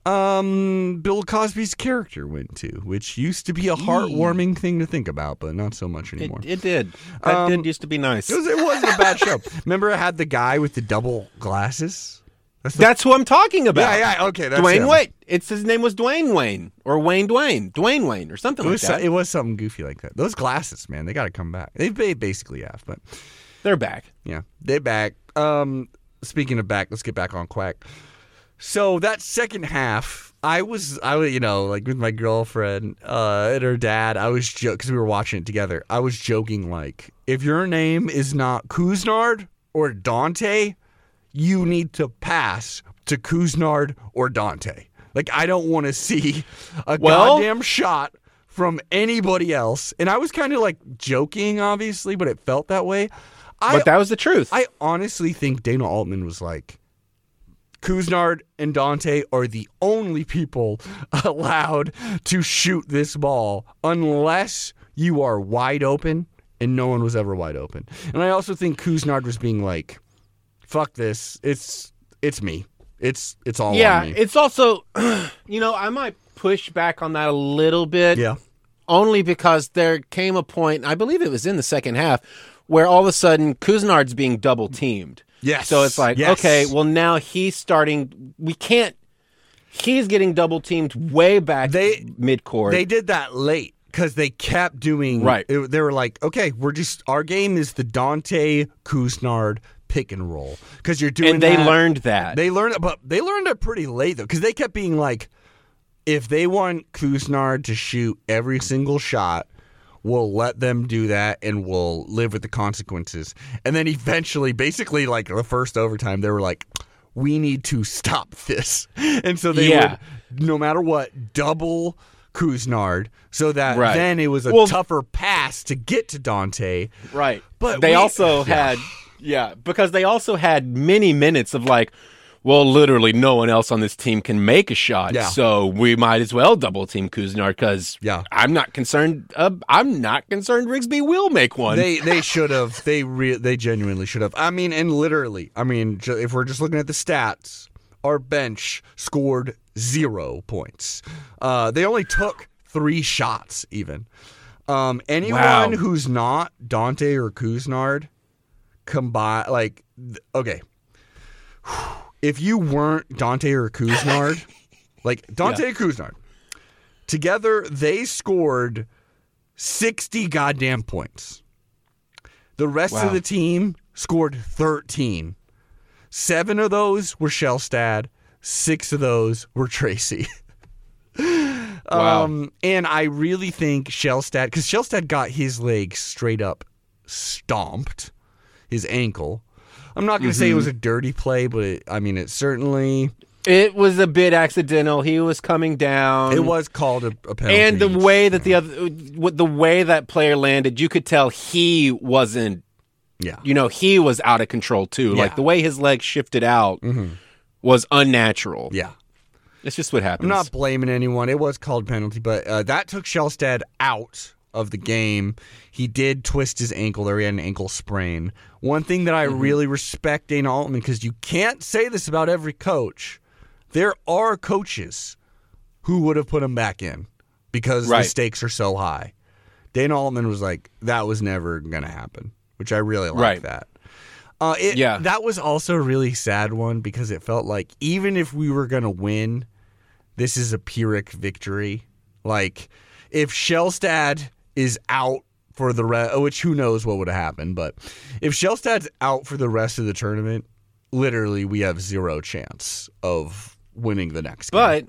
Bill Cosby's character went to, which used to be a heartwarming thing to think about, but not so much anymore. It did. That did used to be nice. It wasn't a bad show. Remember it had the guy with the double glasses? That's who I'm talking about. Yeah, okay. That's Dwayne him. Wayne. His name was Dwayne Wayne or Dwayne Wayne or something like that. It was something goofy like that. Those glasses, man, they got to come back. They basically have, but They're back. yeah, they're back. Speaking of back, let's get back on Quack. So that second half, I was, like with my girlfriend and her dad, I was because we were watching it together. I was joking like, if your name is not Kuznard or Dante, you need to pass to Kuznard or Dante. Like, I don't want to see a goddamn shot from anybody else. And I was kind of like joking, obviously, but it felt that way. But that was the truth. I honestly think Dana Altman was like, Kuznard and Dante are the only people allowed to shoot this ball unless you are wide open, and no one was ever wide open. And I also think Kuznard was being like, fuck this. It's me. It's all on me. It's also, I might push back on that a little bit. Yeah. Only because there came a point, I believe it was in the second half, where all of a sudden Kuznard's being double teamed. Yes. So it's like, Yes. okay, well now he's getting double teamed way back midcourt. They did that late because they kept doing Right. They were like, okay, our game is the Dante Kuznard pick and roll because you're doing. and they that. learned that. They learned it pretty late though because they kept being like, if they want Kuznard to shoot every single shot, we'll let them do that and we'll live with the consequences. And then eventually, basically like the first overtime, they were like, we need to stop this. And so they would, no matter what, double Kuznard so that then it was a tougher pass to get to Dante. Right. But they also had, because they also had many minutes of like, well, literally no one else on this team can make a shot, so we might as well double team Kuznard because I'm not concerned. Rigsby will make one. They should have. They genuinely should have. I mean, and literally, if we're just looking at the stats, our bench scored 0 points. They only took 3 shots, even. Anyone who's not Dante or Kuznard combined, like, okay. If you weren't Dante or Kuznard, like Dante and Kuznard, together they scored 60 goddamn points. The rest of the team scored 13 7 of those were Shellstad. 6 of those were Tracy. Wow. And I really think Shellstad, because Shellstad got his leg straight up stomped, his ankle. I'm not going to say it was a dirty play, but it certainly... It was a bit accidental. He was coming down. It was called a penalty. And the way that the way that player landed, you could tell he wasn't, he was out of control too. Yeah. Like the way his leg shifted out was unnatural. Yeah. It's just what happens. I'm not blaming anyone. It was called penalty, but that took Shellstad out of the game. He did twist his ankle there. He had an ankle sprain. One thing that I really respect Dana Altman, because you can't say this about every coach, there are coaches who would have put him back in because the stakes are so high. Dana Altman was like, that was never going to happen, which I really like that. That was also a really sad one because it felt like even if we were going to win, this is a Pyrrhic victory. Like, if Shellstad is out for the rest, which who knows what would have happened, but if Shellstad's out for the rest of the tournament, literally we have zero chance of winning the next game. But,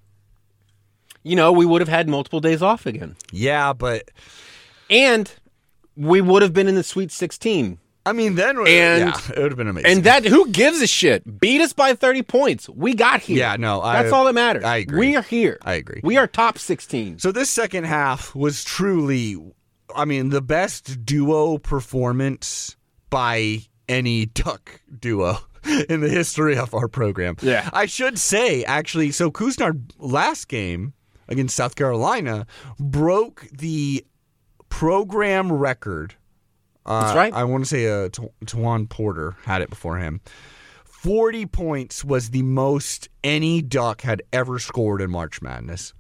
we would have had multiple days off again. Yeah, but... And we would have been in the Sweet 16. Then it would have been amazing. And who gives a shit? Beat us by 30 points. We got here. Yeah, no. That's all that matters. I agree. We are here. I agree. We are top 16. So this second half was truly, the best duo performance by any Duck duo in the history of our program. Yeah. I should say, actually, so Couisnard last game against South Carolina broke the program record. That's right. I want to say Tawan Porter had it before him. 40 points was the most any Duck had ever scored in March Madness.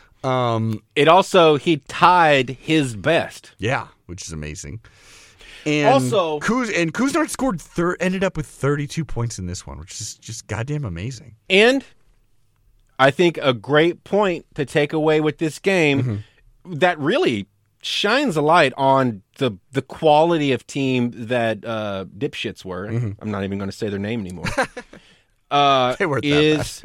He tied his best. Yeah, which is amazing. And also, Couisnard ended up with 32 points in this one, which is just goddamn amazing. And I think a great point to take away with this game that really shines a light on the quality of team that dipshits were. I'm not even going to say their name anymore. They weren't that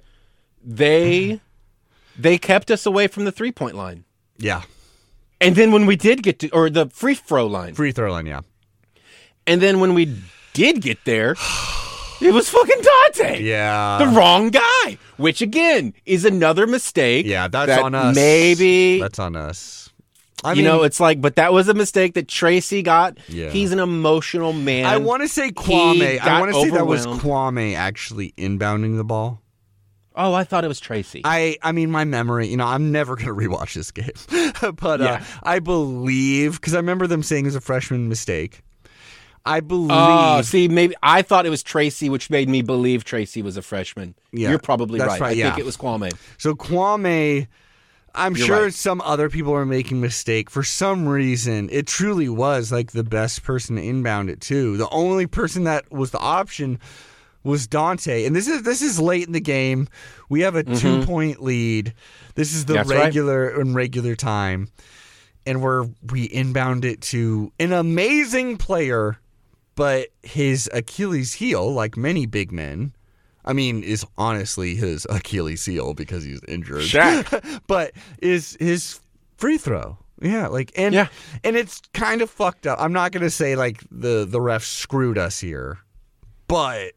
bad. They kept us away from the 3-point line. Yeah. And then when we did get to, or the free throw line. Yeah. And then when we did get there, it was fucking Dante. Yeah. The wrong guy, which again is another mistake. Yeah, that's on us. Maybe. That's on us. It's like, but that was a mistake that Tracy got. Yeah. He's an emotional man. I want to say Kwame. I want to say that was Kwame actually inbounding the ball. Oh, I thought it was Tracy. My memory, I'm never going to rewatch this game. But I believe, because I remember them saying it was a freshman mistake. I believe. Maybe I thought it was Tracy, which made me believe Tracy was a freshman. Yeah, you're probably right. I think yeah. it was Kwame. So Kwame, I'm You're sure right. some other people are making mistake. For some reason, it truly was like the best person to inbound it too. The only person that was the option was Dante. And this is late in the game. We have a 2-point lead. This is the That's regular time. And we inbound it to an amazing player, but his Achilles heel, like many big men, is honestly his Achilles heel because he's injured. Shaq. But is his free throw. Yeah, and it's kind of fucked up. I'm not gonna say like the refs screwed us here, but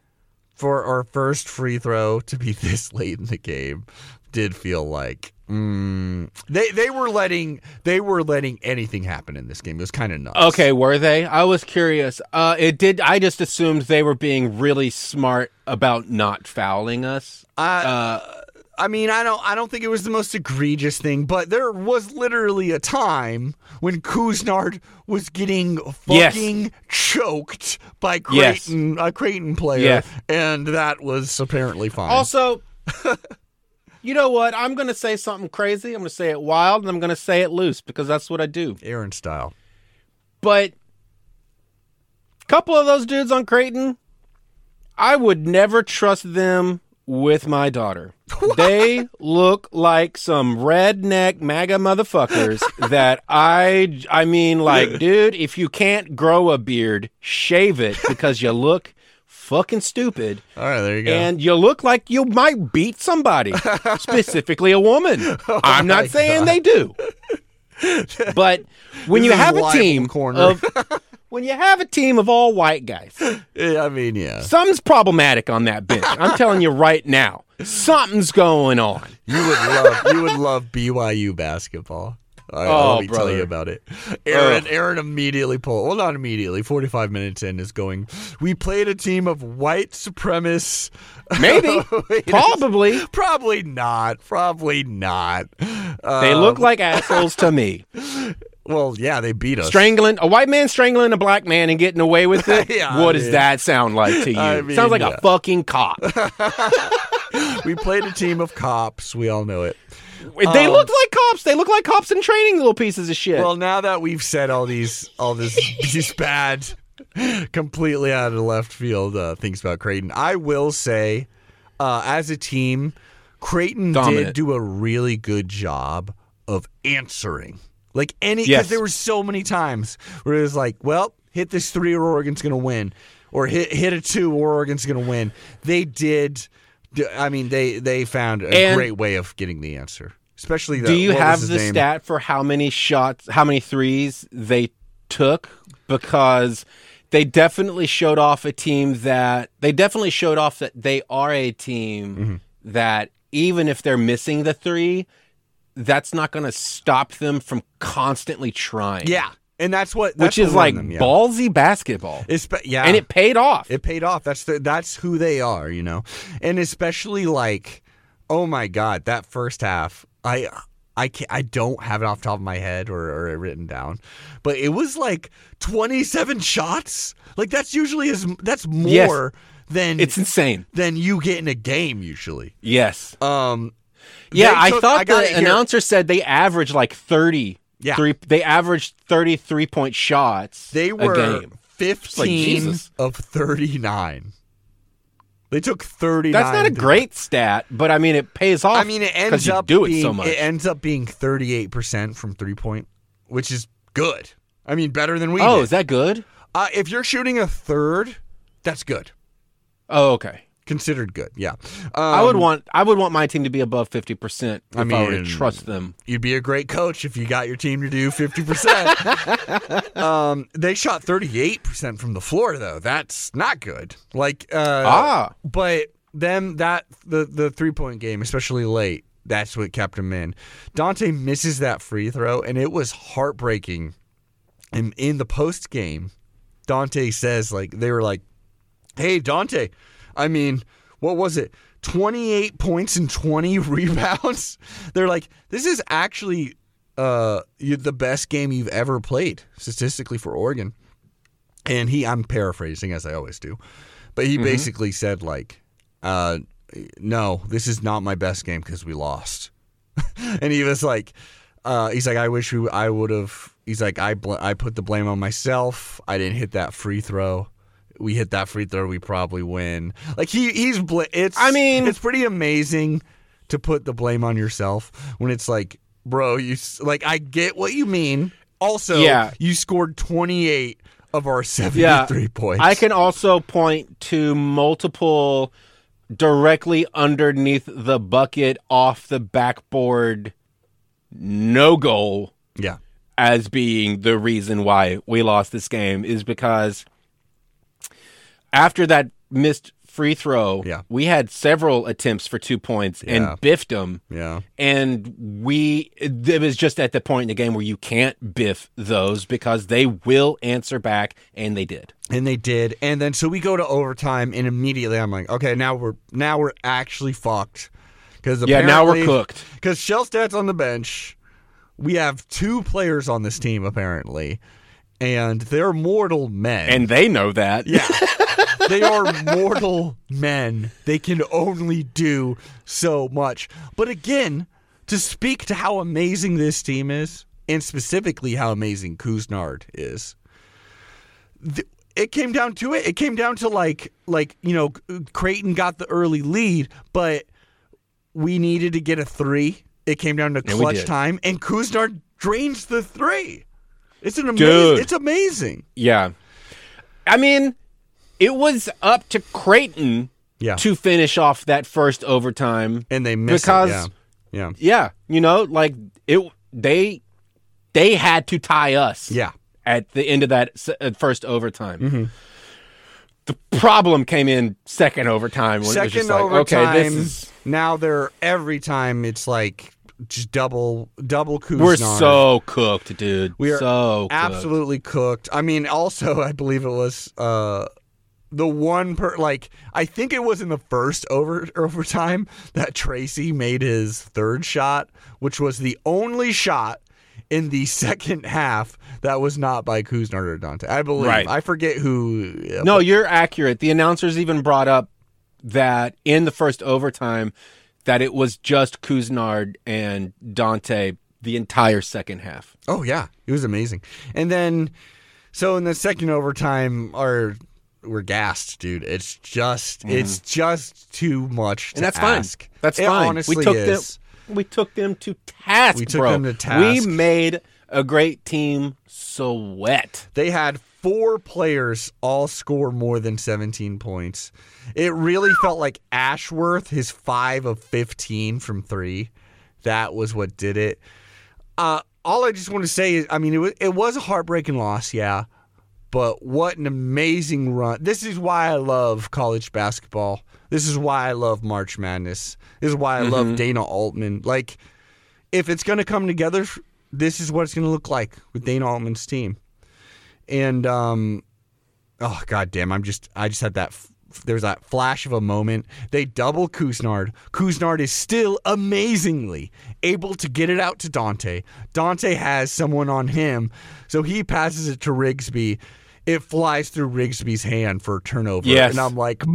for our first free throw to be this late in the game did feel like they were letting anything happen in this game. It was kind of nuts. Okay, were they? I was curious. It did. I just assumed they were being really smart about not fouling us. I don't think it was the most egregious thing, but there was literally a time when Couisnard was getting fucking choked by Creighton, a Creighton player, and that was apparently fine. Also, you know what? I'm going to say something crazy. I'm going to say it wild, and I'm going to say it loose because that's what I do. Aaron style. But a couple of those dudes on Creighton, I would never trust them with my daughter. What? They look like some redneck MAGA motherfuckers that dude, if you can't grow a beard, shave it because you look fucking stupid. All right, there you go. And you look like you might beat somebody, specifically a woman. I'm not saying they do. But when This you is have a libel team corner. of when you have a team of all white guys, Yeah, I mean, yeah. something's problematic on that bench. I'm telling you right now, something's going on. You would love BYU basketball. Let me tell brother. you about it. Aaron immediately pulled. Well, not immediately. 45 minutes in is going. We played a team of white supremacists. Maybe, probably. Probably not. Probably not. They look like assholes to me. Well, yeah, they beat us. A white man strangling a black man and getting away with it. Yeah, What I does mean- that sound like to you? I mean, Sounds like yeah. a fucking cop. We played a team of cops. We all know it. They look like cops. They look like cops in training, little pieces of shit. Well, now that we've said these bad, completely out of the left field things about Creighton, I will say, as a team, Creighton did Dominant. do a really good job of answering. Like because Yes. there were so many times where it was like, well, hit this 3 or Oregon's going to win, or hit a 2 or Oregon's going to win. They did. I mean, they found a great way of getting the answer. Especially do you what was have his the name? stat for how many threes they took? Because they definitely showed off that they are a team that even if they're missing the 3, that's not going to stop them from constantly trying. Yeah, and that's which what is won like them, yeah. ballsy basketball. Yeah, And it paid off. It paid off. That's who they are, you know. And especially like, oh my God, that first half, I don't have it off the top of my head or written down, but it was like 27 shots. Like that's more than It's insane. than you get in a game usually. Yes. Yeah, I thought the announcer said they averaged like 30. Yeah. They averaged 30 3-point shots They a were game. 15 Jesus. of 39. They took 39. That's not a great stat, but I mean it pays off. I mean, it ends you up do being, it so much. It ends up being 38% from 3-point, which is good. I mean, better than we Oh, did. is that good? If you're shooting a third, that's good. Oh, okay. Considered good. Yeah. I would want my team to be above 50% if I were to mean, trust them. You'd be a great coach if you got your team to do 50%. They shot 38% from the floor, though. That's not good. Like, but them the 3-point game, especially late, that's what kept him in. Dante misses that free throw, and it was heartbreaking. And in the post game, Dante says, like, they were like, "Hey, Dante, I mean, what was it? 28 points and 20 rebounds?" They're like, "This is actually the best game you've ever played statistically for Oregon." And I'm paraphrasing as I always do, but he basically said like, "No, this is not my best game because we lost." And he was like, he's like, "I wish I would have." He's like, I put the blame on myself. I didn't hit that free throw. We hit that free throw, we probably win. Like it's pretty amazing to put the blame on yourself when it's like, bro, I get what you mean. Also, you scored 28 of our 73 points. I can also point to multiple directly underneath the bucket off the backboard no goal. Yeah. As being the reason why we lost this game is because after that missed free throw, we had several attempts for 2 points and biffed them. Yeah. And it was just at the point in the game where you can't biff those because they will answer back, and they did. And they did. And then so we go to overtime, and immediately I'm like, okay, now we're actually fucked. Now we're cooked. Because Shellstad's on the bench. We have 2 players on this team, apparently, and they're mortal men. And they know that. Yeah. They are mortal men. They can only do so much. But again, to speak to how amazing this team is, and specifically how amazing Couisnard is, it came down to it. It came down to like Creighton got the early lead, but we needed to get a 3. It came down to clutch time, and Couisnard drains the 3. It's amazing. Yeah. I mean, it was up to Creighton Yeah. to finish off that first overtime. And they missed because, it. Yeah. Yeah, you know, like they had to tie us. Yeah. At the end of that first overtime. Mm-hmm. The problem came in second overtime when it was just like, overtime. okay, this is... Now they're every time it's like just double Kuznar. We're so cooked, dude. We are so absolutely cooked. I mean, also, I believe it was the one I think it was in the first overtime that Tracy made his third shot, which was the only shot in the second half that was not by Kuznar or Dante. I believe. Right. I forget who. No, you're accurate. The announcers even brought up that in the first overtime that it was just Kuznar and Dante the entire second half. Oh, yeah. It was amazing. And then, so in the second overtime, we're gassed, dude. It's just too much to And that's ask. fine. That's it fine. Honestly, We took them to task, We took bro. them to task. We made a great team sweat. They had 4 players all score more than 17 points. It really felt like Ashworth, his 5 of 15 from 3. That was what did it. All I just want to say is, I mean, it was a heartbreaking loss, yeah. But what an amazing run. This is why I love college basketball. This is why I love March Madness. This is why I love Dana Altman. Like, if it's going to come together, this is what it's going to look like with Dana Altman's team. And, oh, goddamn, I just had that. There's that flash of a moment. They double Kuznar. Kuznar is still amazingly able to get it out to Dante. Dante has someone on him, so he passes it to Rigsby. It flies through Rigsby's hand for a turnover. Yes. And I'm like,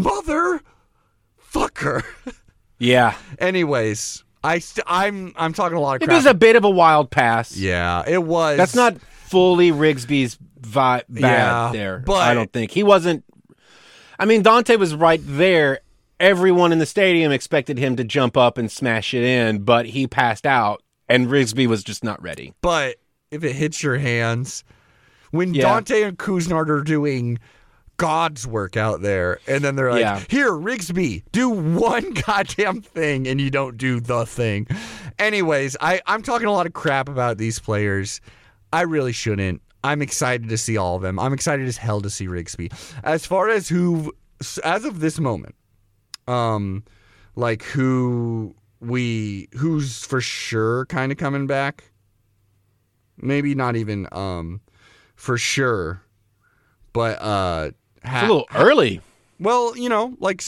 motherfucker. Yeah. Anyways, I'm talking a lot of It crap. was a bit of a wild pass. Yeah, it was. That's not fully Rigsby's bad there. but- I don't think. He wasn't. I mean, Dante was right there. Everyone in the stadium expected him to jump up and smash it in, but he passed out, and Rigsby was just not ready. But if it hits your hands, when Yeah. Dante and Kuznar are doing God's work out there, and then they're like, Yeah. here, Rigsby, do one goddamn thing, and you don't do the thing. Anyways, I'm talking a lot of crap about these players. I really shouldn't. I'm excited to see all of them. I'm excited as hell to see Rigsby. As far as as of this moment, like who's for sure kind of coming back. Maybe not even for sure, but It's a little early. well, you know, like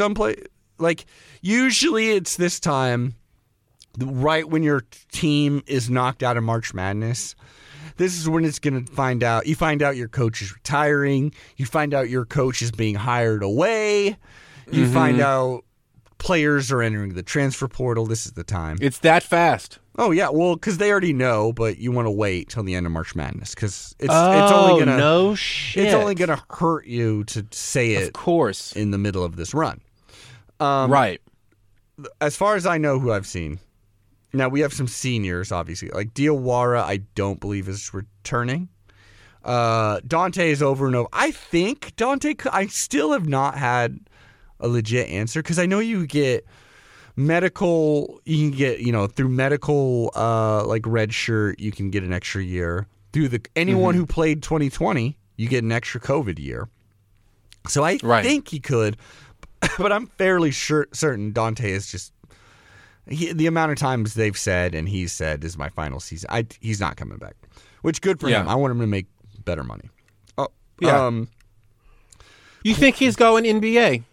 usually it's this time, right when your team is knocked out of March Madness. This is when it's going to find out. You find out your coach is retiring. You find out your coach is being hired away. You find out players are entering the transfer portal. This is the time. It's that fast. Oh, yeah. Well, because they already know, but you want to wait till the end of March Madness because it's only going to no shit. it's only going to hurt you to say it Of course. in the middle of this run. Right. As far as I know who I've seen, now we have some seniors, obviously. Like Diawara, I don't believe is returning. Dante is over and over. I think Dante, I still have not had a legit answer because I know you get medical, you can get, through medical, like red shirt, you can get an extra year. Through anyone who played 2020, you get an extra COVID year. So I think he could, but I'm fairly certain Dante is just, the amount of times they've said and he's said is my final season. He's not coming back, which good for him. I want him to make better money. Oh, yeah. You think he's going NBA?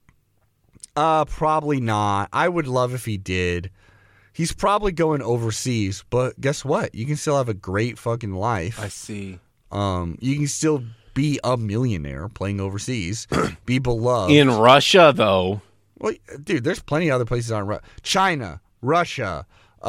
Probably not. I would love if he did. He's probably going overseas, but guess what? You can still have a great fucking life. I see. You can still be a millionaire playing overseas, be beloved. In Russia, though. Well, dude, there's plenty of other places on China, Russia,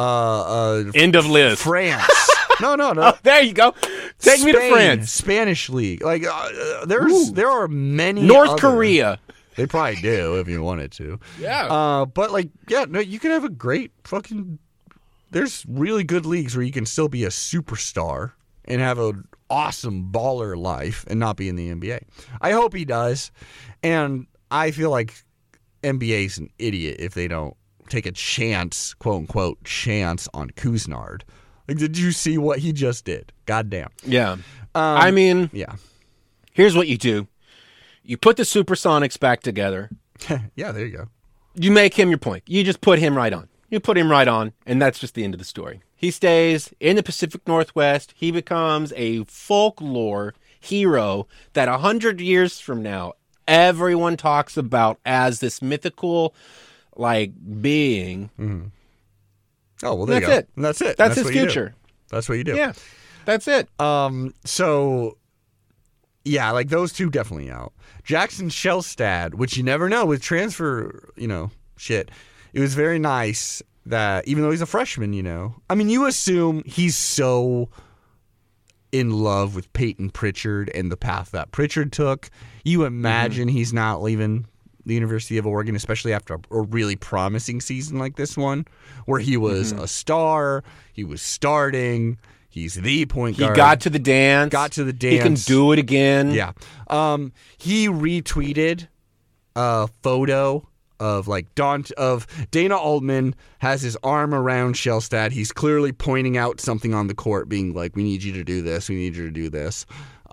End of list. France. No. Oh, there you go. Take me to France. Spanish League. Like there are many. North Korea. They probably do if you wanted to. Yeah. But you can have a great fucking. There's really good leagues where you can still be a superstar and have an awesome baller life and not be in the NBA. I hope he does. And I feel like NBA's an idiot if they don't take a chance, quote unquote, chance on Kuznard. Like, did you see what he just did? Goddamn. Yeah. I mean, Yeah. here's what you do. You put the Supersonics back together. Yeah, there you go. You make him your point. You just put him right on. You put him right on, and that's just the end of the story. He stays in the Pacific Northwest. He becomes a folklore hero that 100 years from now, everyone talks about as this mythical, like, being. Mm-hmm. Oh, well, there That's you go. it. And that's it. That's his what you do. future. That's what you do. Yeah, that's it. So, yeah, like those two definitely out. Jackson Shellstad, which you never know with transfer, shit. It was very nice that even though he's a freshman, I mean, you assume he's so in love with Peyton Pritchard and the path that Pritchard took. You imagine he's not leaving the University of Oregon, especially after a really promising season like this one, where he was a star, he was starting, he's the point guard. He got to the dance. He can do it again. Yeah. He retweeted a photo of Dana Altman has his arm around Shellstad. He's clearly pointing out something on the court, being like, "We need you to do this. We need you to do this."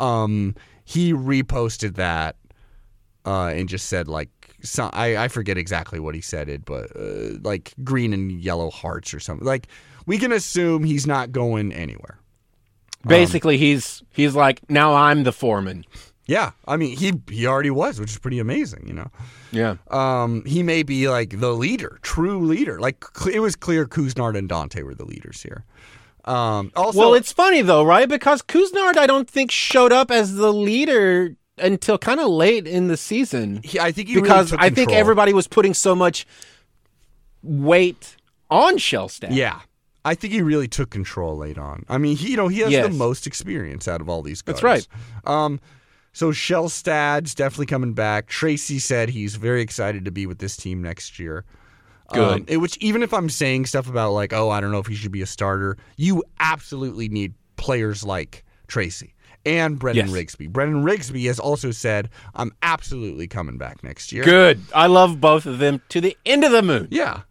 He reposted that and just said I forget exactly what he said but like green and yellow hearts or something. Like, we can assume he's not going anywhere. Basically, he's like, now I'm the foreman. Yeah, I mean, he already was, which is pretty amazing, Yeah. He may be like the leader, true leader. Like, it was clear Kuznard and Dante were the leaders here. Also, well, it's funny though, right? Because Kuznard, I don't think showed up as the leader until kind of late in the season. I think because really I think everybody was putting so much weight on Shellstad. Yeah. I think he really took control late on. I mean, he has Yes. the most experience out of all these guys. That's right. So Shellstad's definitely coming back. Tracy said he's very excited to be with this team next year. Good. Which, even if I'm saying stuff about like, I don't know if he should be a starter, you absolutely need players like Tracy and Brendan Yes. Rigsby. Brendan Rigsby has also said, I'm absolutely coming back next year. Good. I love both of them to the end of the moon. Yeah.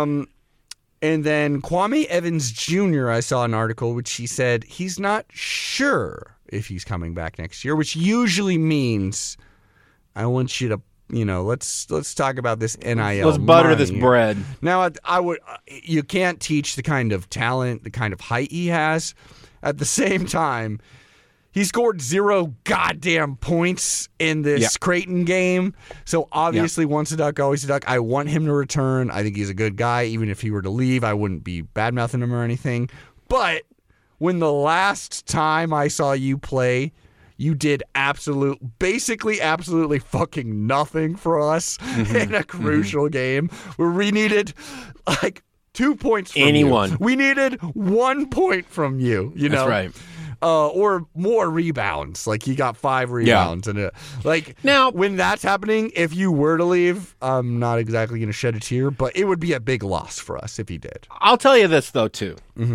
And then Kwame Evans Jr., I saw an article which he said he's not sure if he's coming back next year, which usually means I want you to, let's talk about this NIL. Let's butter this money. bread. Now, you can't teach the kind of talent, the kind of height he has. At the same time, he scored 0 goddamn points in this Creighton game. So obviously, once a duck, always a duck. I want him to return. I think he's a good guy. Even if he were to leave, I wouldn't be bad-mouthing him or anything. But when the last time I saw you play, you did basically absolutely fucking nothing for us in a crucial game where we needed like 2 points from anyone. you. We needed 1 point from you, That's right. Or more rebounds. Like, he got 5 rebounds. And now, when that's happening, if you were to leave, I'm not exactly going to shed a tear, but it would be a big loss for us if he did. I'll tell you this, though, too. Mm-hmm.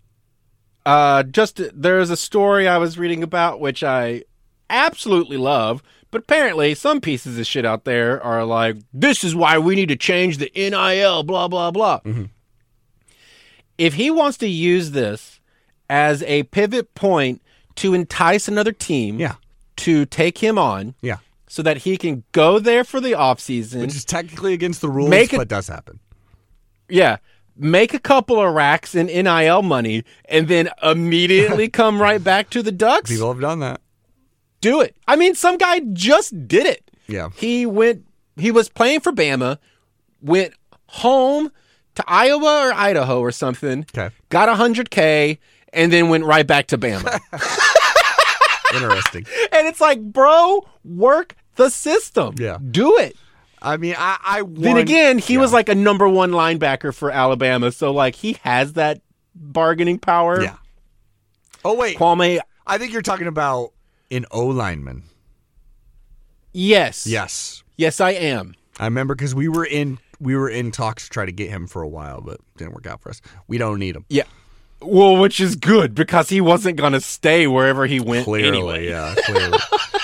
There's a story I was reading about, which I absolutely love, but apparently some pieces of shit out there are like, this is why we need to change the NIL, blah, blah, blah. Mm-hmm. If he wants to use this as a pivot point to entice another team to take him on so that he can go there for the offseason. Which is technically against the rules, but does happen. Yeah. Make a couple of racks in NIL money and then immediately come right back to the Ducks. People have done that. Do it. I mean, some guy just did it. Yeah. He was playing for Bama, went home to Iowa or Idaho or something, got $100K, and then went right back to Bama. Interesting. And it's like, bro, work the system. Yeah. Do it. I mean, I won. Then again, he was like a number 1 linebacker for Alabama, so like he has that bargaining power. Yeah. Oh, wait. Kwame. I think you're talking about an O-lineman. Yes. Yes. Yes, I am. I remember because we were in talks to try to get him for a while, but didn't work out for us. We don't need him. Yeah. Well, which is good because he wasn't going to stay wherever he went anyway. Yeah, clearly.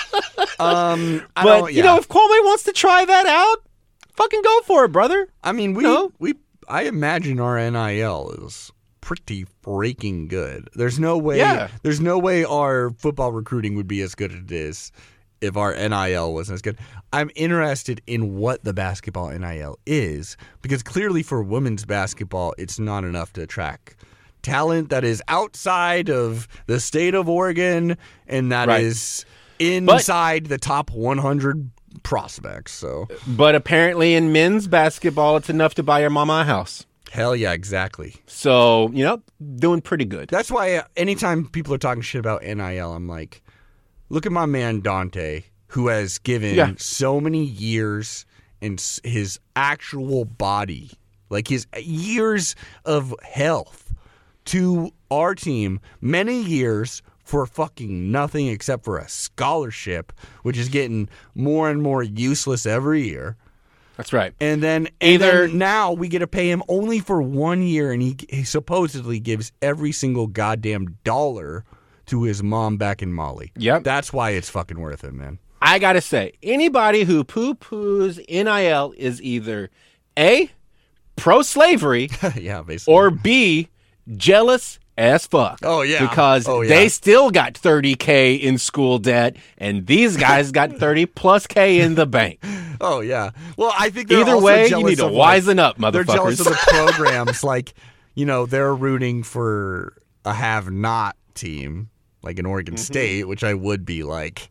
But if Kwame wants to try that out, fucking go for it, brother. I mean, I imagine our NIL is pretty freaking good. There's no way. Yeah. There's no way our football recruiting would be as good as it is if our NIL wasn't as good. I'm interested in what the basketball NIL is because clearly for women's basketball, it's not enough to attract talent that is outside of the state of Oregon and that is inside the top 100 prospects. So, but apparently in men's basketball, it's enough to buy your mama a house. Hell yeah, exactly. So, doing pretty good. That's why anytime people are talking shit about NIL, I'm like, look at my man Dante, who has given so many years in his actual body, like his years of health to our team, many years for fucking nothing except for a scholarship, which is getting more and more useless every year. That's right. And then now we get to pay him only for 1 year, and he supposedly gives every single goddamn dollar to his mom back in Mali. Yep. That's why it's fucking worth it, man. I got to say, anybody who poo-poos NIL is either A, pro-slavery, yeah, basically. or B, jealous as fuck. Oh, yeah. Because they still got $30K in school debt, and these guys got $30+ in the bank. Oh, yeah. Well, I think they're either also way, jealous you need to of, wisen up, motherfuckers. They're jealous of the programs. Like, they're rooting for a have-not team, like in Oregon State, which I would be like,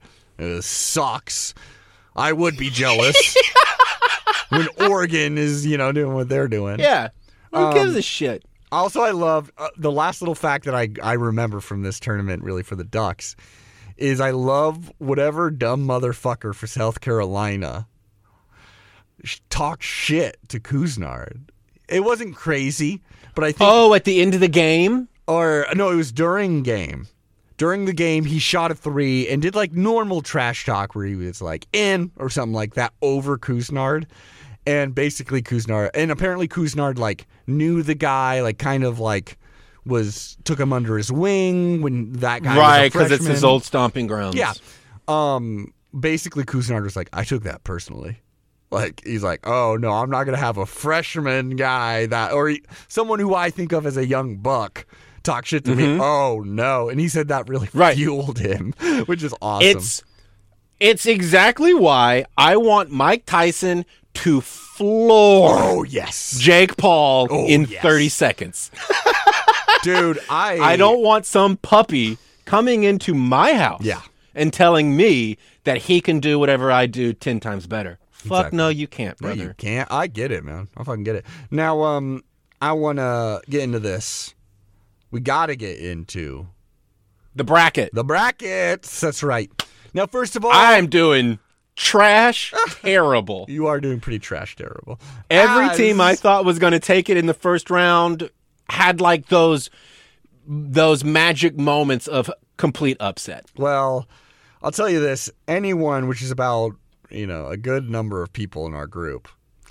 sucks. I would be jealous when Oregon is, doing what they're doing. Yeah. Who gives a shit? Also, I love the last little fact that I remember from this tournament, really, for the Ducks, is I love whatever dumb motherfucker for South Carolina talked shit to Couisnard. It wasn't crazy, but I think... Oh, at the end of the game? Or, no, it was during game. During the game, he shot a 3 and did, like, normal trash talk where he was, like, in or something like that over Couisnard. And basically Couisnard, and apparently Couisnard, like, knew the guy, like, kind of, like, took him under his wing when that guy was a freshman. Right, because it's his old stomping grounds. Yeah. Basically Couisnard was like, I took that personally. Like, he's like, oh, no, I'm not going to have a freshman guy someone who I think of as a young buck talk shit to me. Oh, no. And he said that really fueled him, which is awesome. It's exactly why I want Mike Tyson to floor Jake Paul in 30 seconds. Dude, I don't want some puppy coming into my house and telling me that he can do whatever I do 10 times better. Fuck no, you can't, brother. No, you can't. I get it, man. I fucking get it. Now, I want to get into this. We got to get into the bracket. The brackets. That's right. Now, first of all, I'm doing trash terrible. You are doing pretty trash terrible. Every team I thought was going to take it in the first round had like those magic moments of complete upset. Well, I'll tell you this. Anyone, which is about, a good number of people in our group,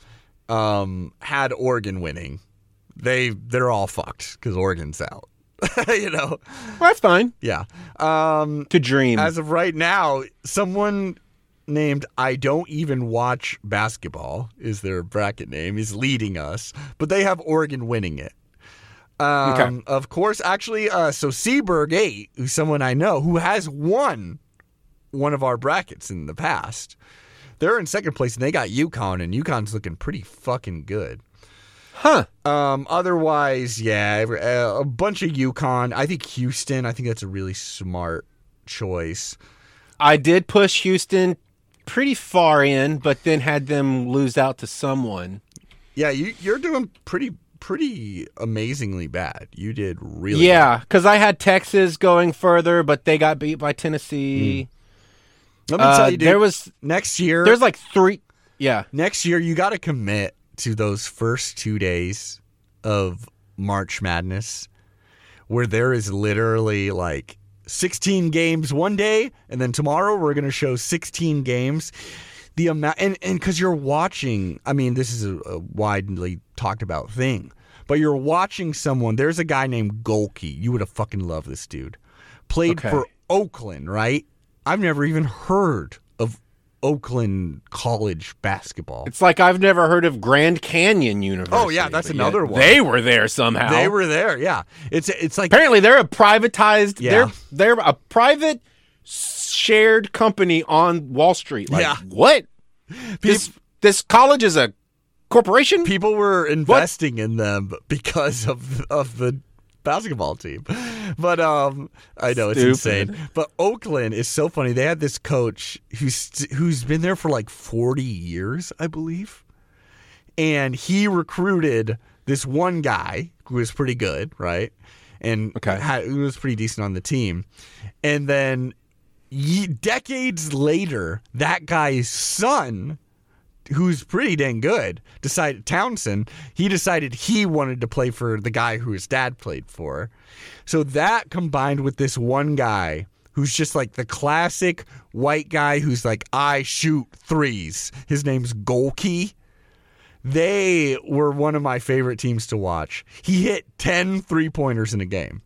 had Oregon winning. They're all fucked because Oregon's out. Well, that's fine. Yeah. To dream. As of right now, someone named I Don't Even Watch Basketball is their bracket name, is leading us, but they have Oregon winning it. Okay. Of course, actually, so Seaberg 8, who's someone I know, who has won one of our brackets in the past, they're in second place, and they got UConn, and UConn's looking pretty fucking good. Huh. Otherwise, a bunch of UConn. I think Houston, I think that's a really smart choice. I did push Houston pretty far in, but then had them lose out to someone. Yeah, you're doing pretty amazingly bad. You did really bad. Because I had Texas going further, but they got beat by Tennessee. Let me tell you, dude, next year... There's like 3... Yeah. Next year, you got to commit to those first 2 days of March Madness where there is literally like 16 games one day, and then tomorrow we're going to show 16 games. The amount, and because you're watching, I mean, this is a widely talked about thing, but you're watching someone. There's a guy named Golke. You would have fucking loved this dude. Played for Oakland, right? I've never even heard of Oakland college basketball. It's like I've never heard of Grand Canyon University. Oh, yeah, that's another one. They were there somehow. They were there, yeah. It's like apparently they're a privatized. Yeah. They're a private shared company on Wall Street. Like, Yeah. what? This college is a corporation? people were investing in them because of the basketball team. But I know it's Stupid. insane. But Oakland is so funny. They had this coach who's been there for like 40 years, I believe. And he recruited this one guy who was pretty good, right? And who was pretty decent on the team. And then decades later, that guy's son, who's pretty dang good, Townsend, he decided he wanted to play for the guy who his dad played for. So that combined with this one guy who's just like the classic white guy who's like, I shoot threes. His name's Golke. They were one of my favorite teams to watch. He hit 10 3-pointers in a game.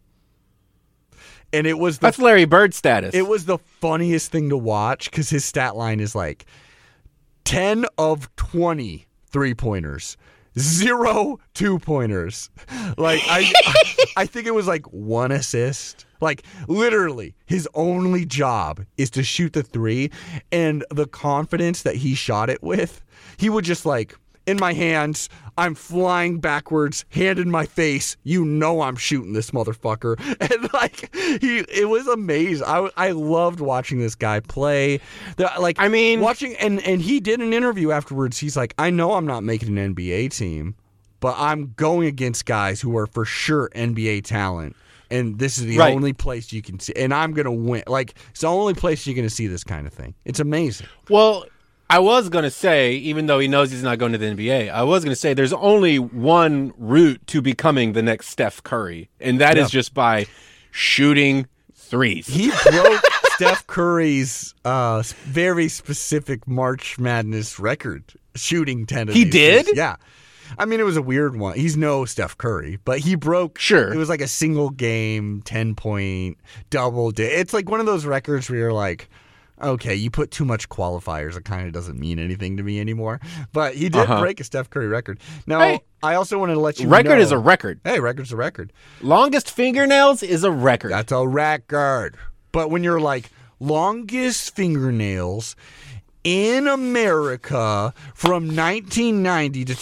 And it was That's Larry Bird status. It was the funniest thing to watch because his stat line is like 10 of 20 3-pointers, 0 2-pointers. Like I think it was like 1 assist. Like literally his only job is to shoot the 3, and the confidence that he shot it with, he would just like, in my hands, I'm flying backwards, hand in my face. You know I'm shooting this motherfucker. And like it was amazing. I loved watching this guy play. Watching and he did an interview afterwards. He's like, I know I'm not making an NBA team, but I'm going against guys who are for sure NBA talent. And this is the only place you can see. And I'm going to win. Like, it's the only place you're going to see this kind of thing. It's amazing. Well, I was going to say, even though he knows he's not going to the NBA, I was going to say there's only one route to becoming the next Steph Curry, and that is just by shooting threes. He broke Steph Curry's very specific March Madness record, shooting 10 of He these did? threes. Yeah. I mean, it was a weird one. He's no Steph Curry, but he broke. Sure. It was like a single game, 10-point, double. It's like one of those records where you're like, okay, you put too much qualifiers. It kind of doesn't mean anything to me anymore. But he did break a Steph Curry record. Now, hey, I also wanted to let you know. Record is a record. Hey, record's a record. Longest fingernails is a record. That's a record. But when you're like, longest fingernails in America from 1990 to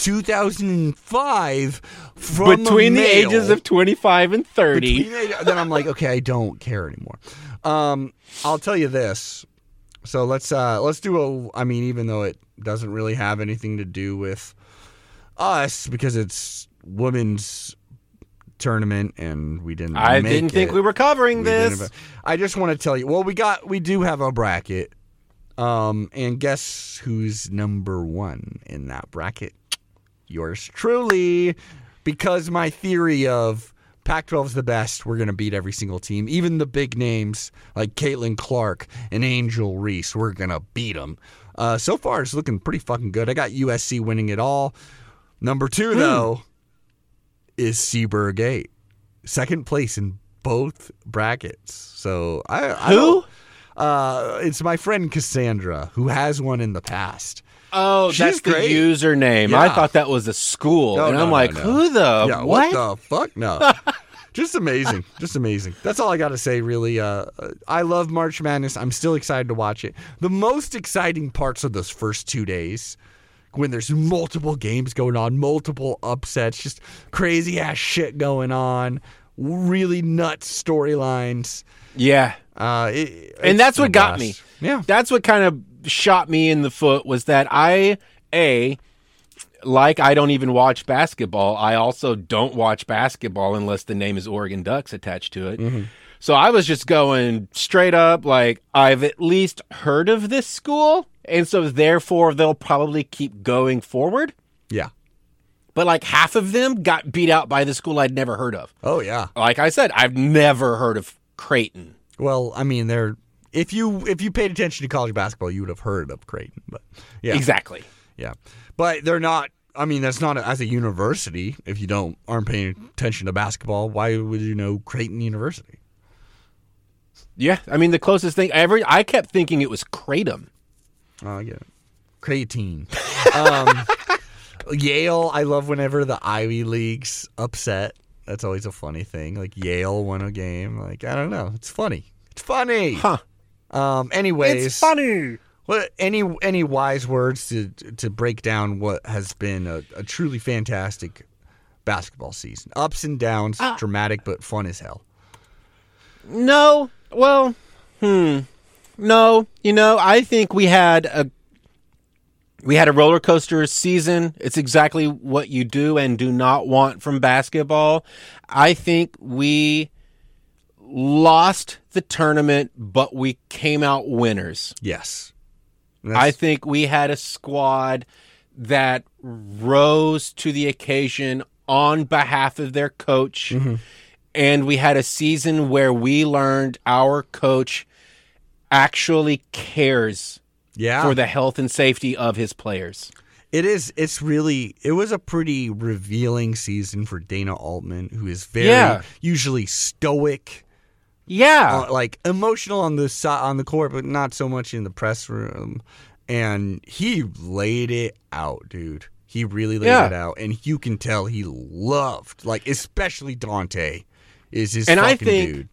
2005 from between the male, ages of 25 and 30. Then I'm like, okay, I don't care anymore. I'll tell you this. So let's do I mean, even though it doesn't really have anything to do with us because it's women's tournament and we didn't. I didn't think we were covering this. I just want to tell you. Well, we do have a bracket. And guess who's number 1 in that bracket? Yours truly. Because my theory of Pac-12 is the best, we're going to beat every single team. Even the big names like Caitlin Clark and Angel Reese, we're going to beat them. So far, it's looking pretty fucking good. I got USC winning it all. Number 2, though, is Seaburg 8. Second place in both brackets. So Who? It's my friend Cassandra, who has one in the past. Oh, She's that's great. the username. Yeah. I thought that was a school. No, and no, I'm like, no. who the Yeah, what? the fuck? No. Just amazing. Just amazing. That's all I got to say, really. I love March Madness. I'm still excited to watch it. The most exciting parts of those first 2 days, when there's multiple games going on, multiple upsets, just crazy-ass shit going on, really nuts storylines. Yeah. And that's what got me. Yeah. That's what kind of shot me in the foot was that I don't even watch basketball. I also don't watch basketball unless the name is Oregon Ducks attached to it. Mm-hmm. So I was just going straight up like, I've at least heard of this school, and so therefore they'll probably keep going forward. Yeah. But like half of them got beat out by the school I'd never heard of. Oh, yeah. Like I said, I've never heard of Creighton. Well, I mean, if you paid attention to college basketball, you would have heard of Creighton. But yeah, Exactly. yeah. But they're not I mean, that's not as a university. If you aren't paying attention to basketball, why would you know Creighton University? Yeah, I mean the closest thing I kept thinking it was Kratom. Oh, I get it. Creatine. Yale, I love whenever the Ivy League's upset. That's always a funny thing. Like Yale won a game. Like, I don't know. It's funny. It's funny. Huh. Anyways. It's funny. What any wise words to break down what has been a truly fantastic basketball season? Ups and downs, dramatic but fun as hell. No. Well, no. I think we had a roller coaster season. It's exactly what you do and do not want from basketball. I think we lost the tournament, but we came out winners. Yes. I think we had a squad that rose to the occasion on behalf of their coach. Mm-hmm. And we had a season where we learned our coach actually cares for the health and safety of his players. It was a pretty revealing season for Dana Altman, who is very usually stoic. Yeah. Like emotional on the court, but not so much in the press room. And he laid it out, dude. He really laid it out. And you can tell he loved, like, especially Dante is his dude.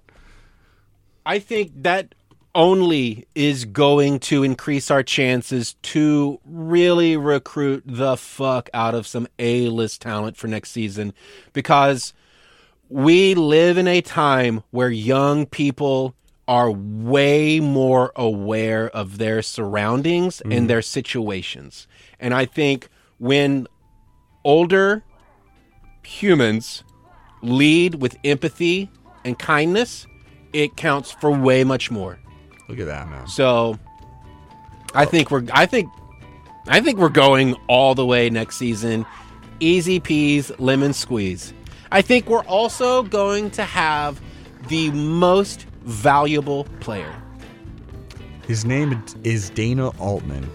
I think that only is going to increase our chances to really recruit the fuck out of some A-list talent for next season, because we live in a time where young people are way more aware of their surroundings and their situations. And I think when older humans lead with empathy and kindness, it counts for way much more. Look at that, man. So I think we're going all the way next season. Easy peas, lemon squeeze. I think we're also going to have the most valuable player. His name is Dana Altman.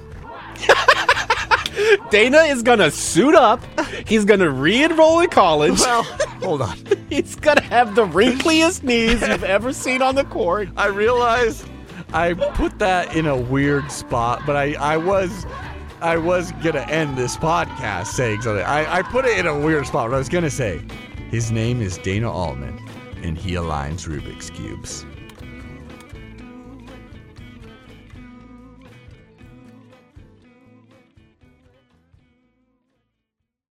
Dana is going to suit up. He's going to re-enroll in college. Well, hold on. He's going to have the wrinkliest knees you've ever seen on the court. I realized I put that in a weird spot, but I was going to end this podcast saying something. I put it in a weird spot, but I was going to say, his name is Dana Altman, and he aligns Rubik's Cubes.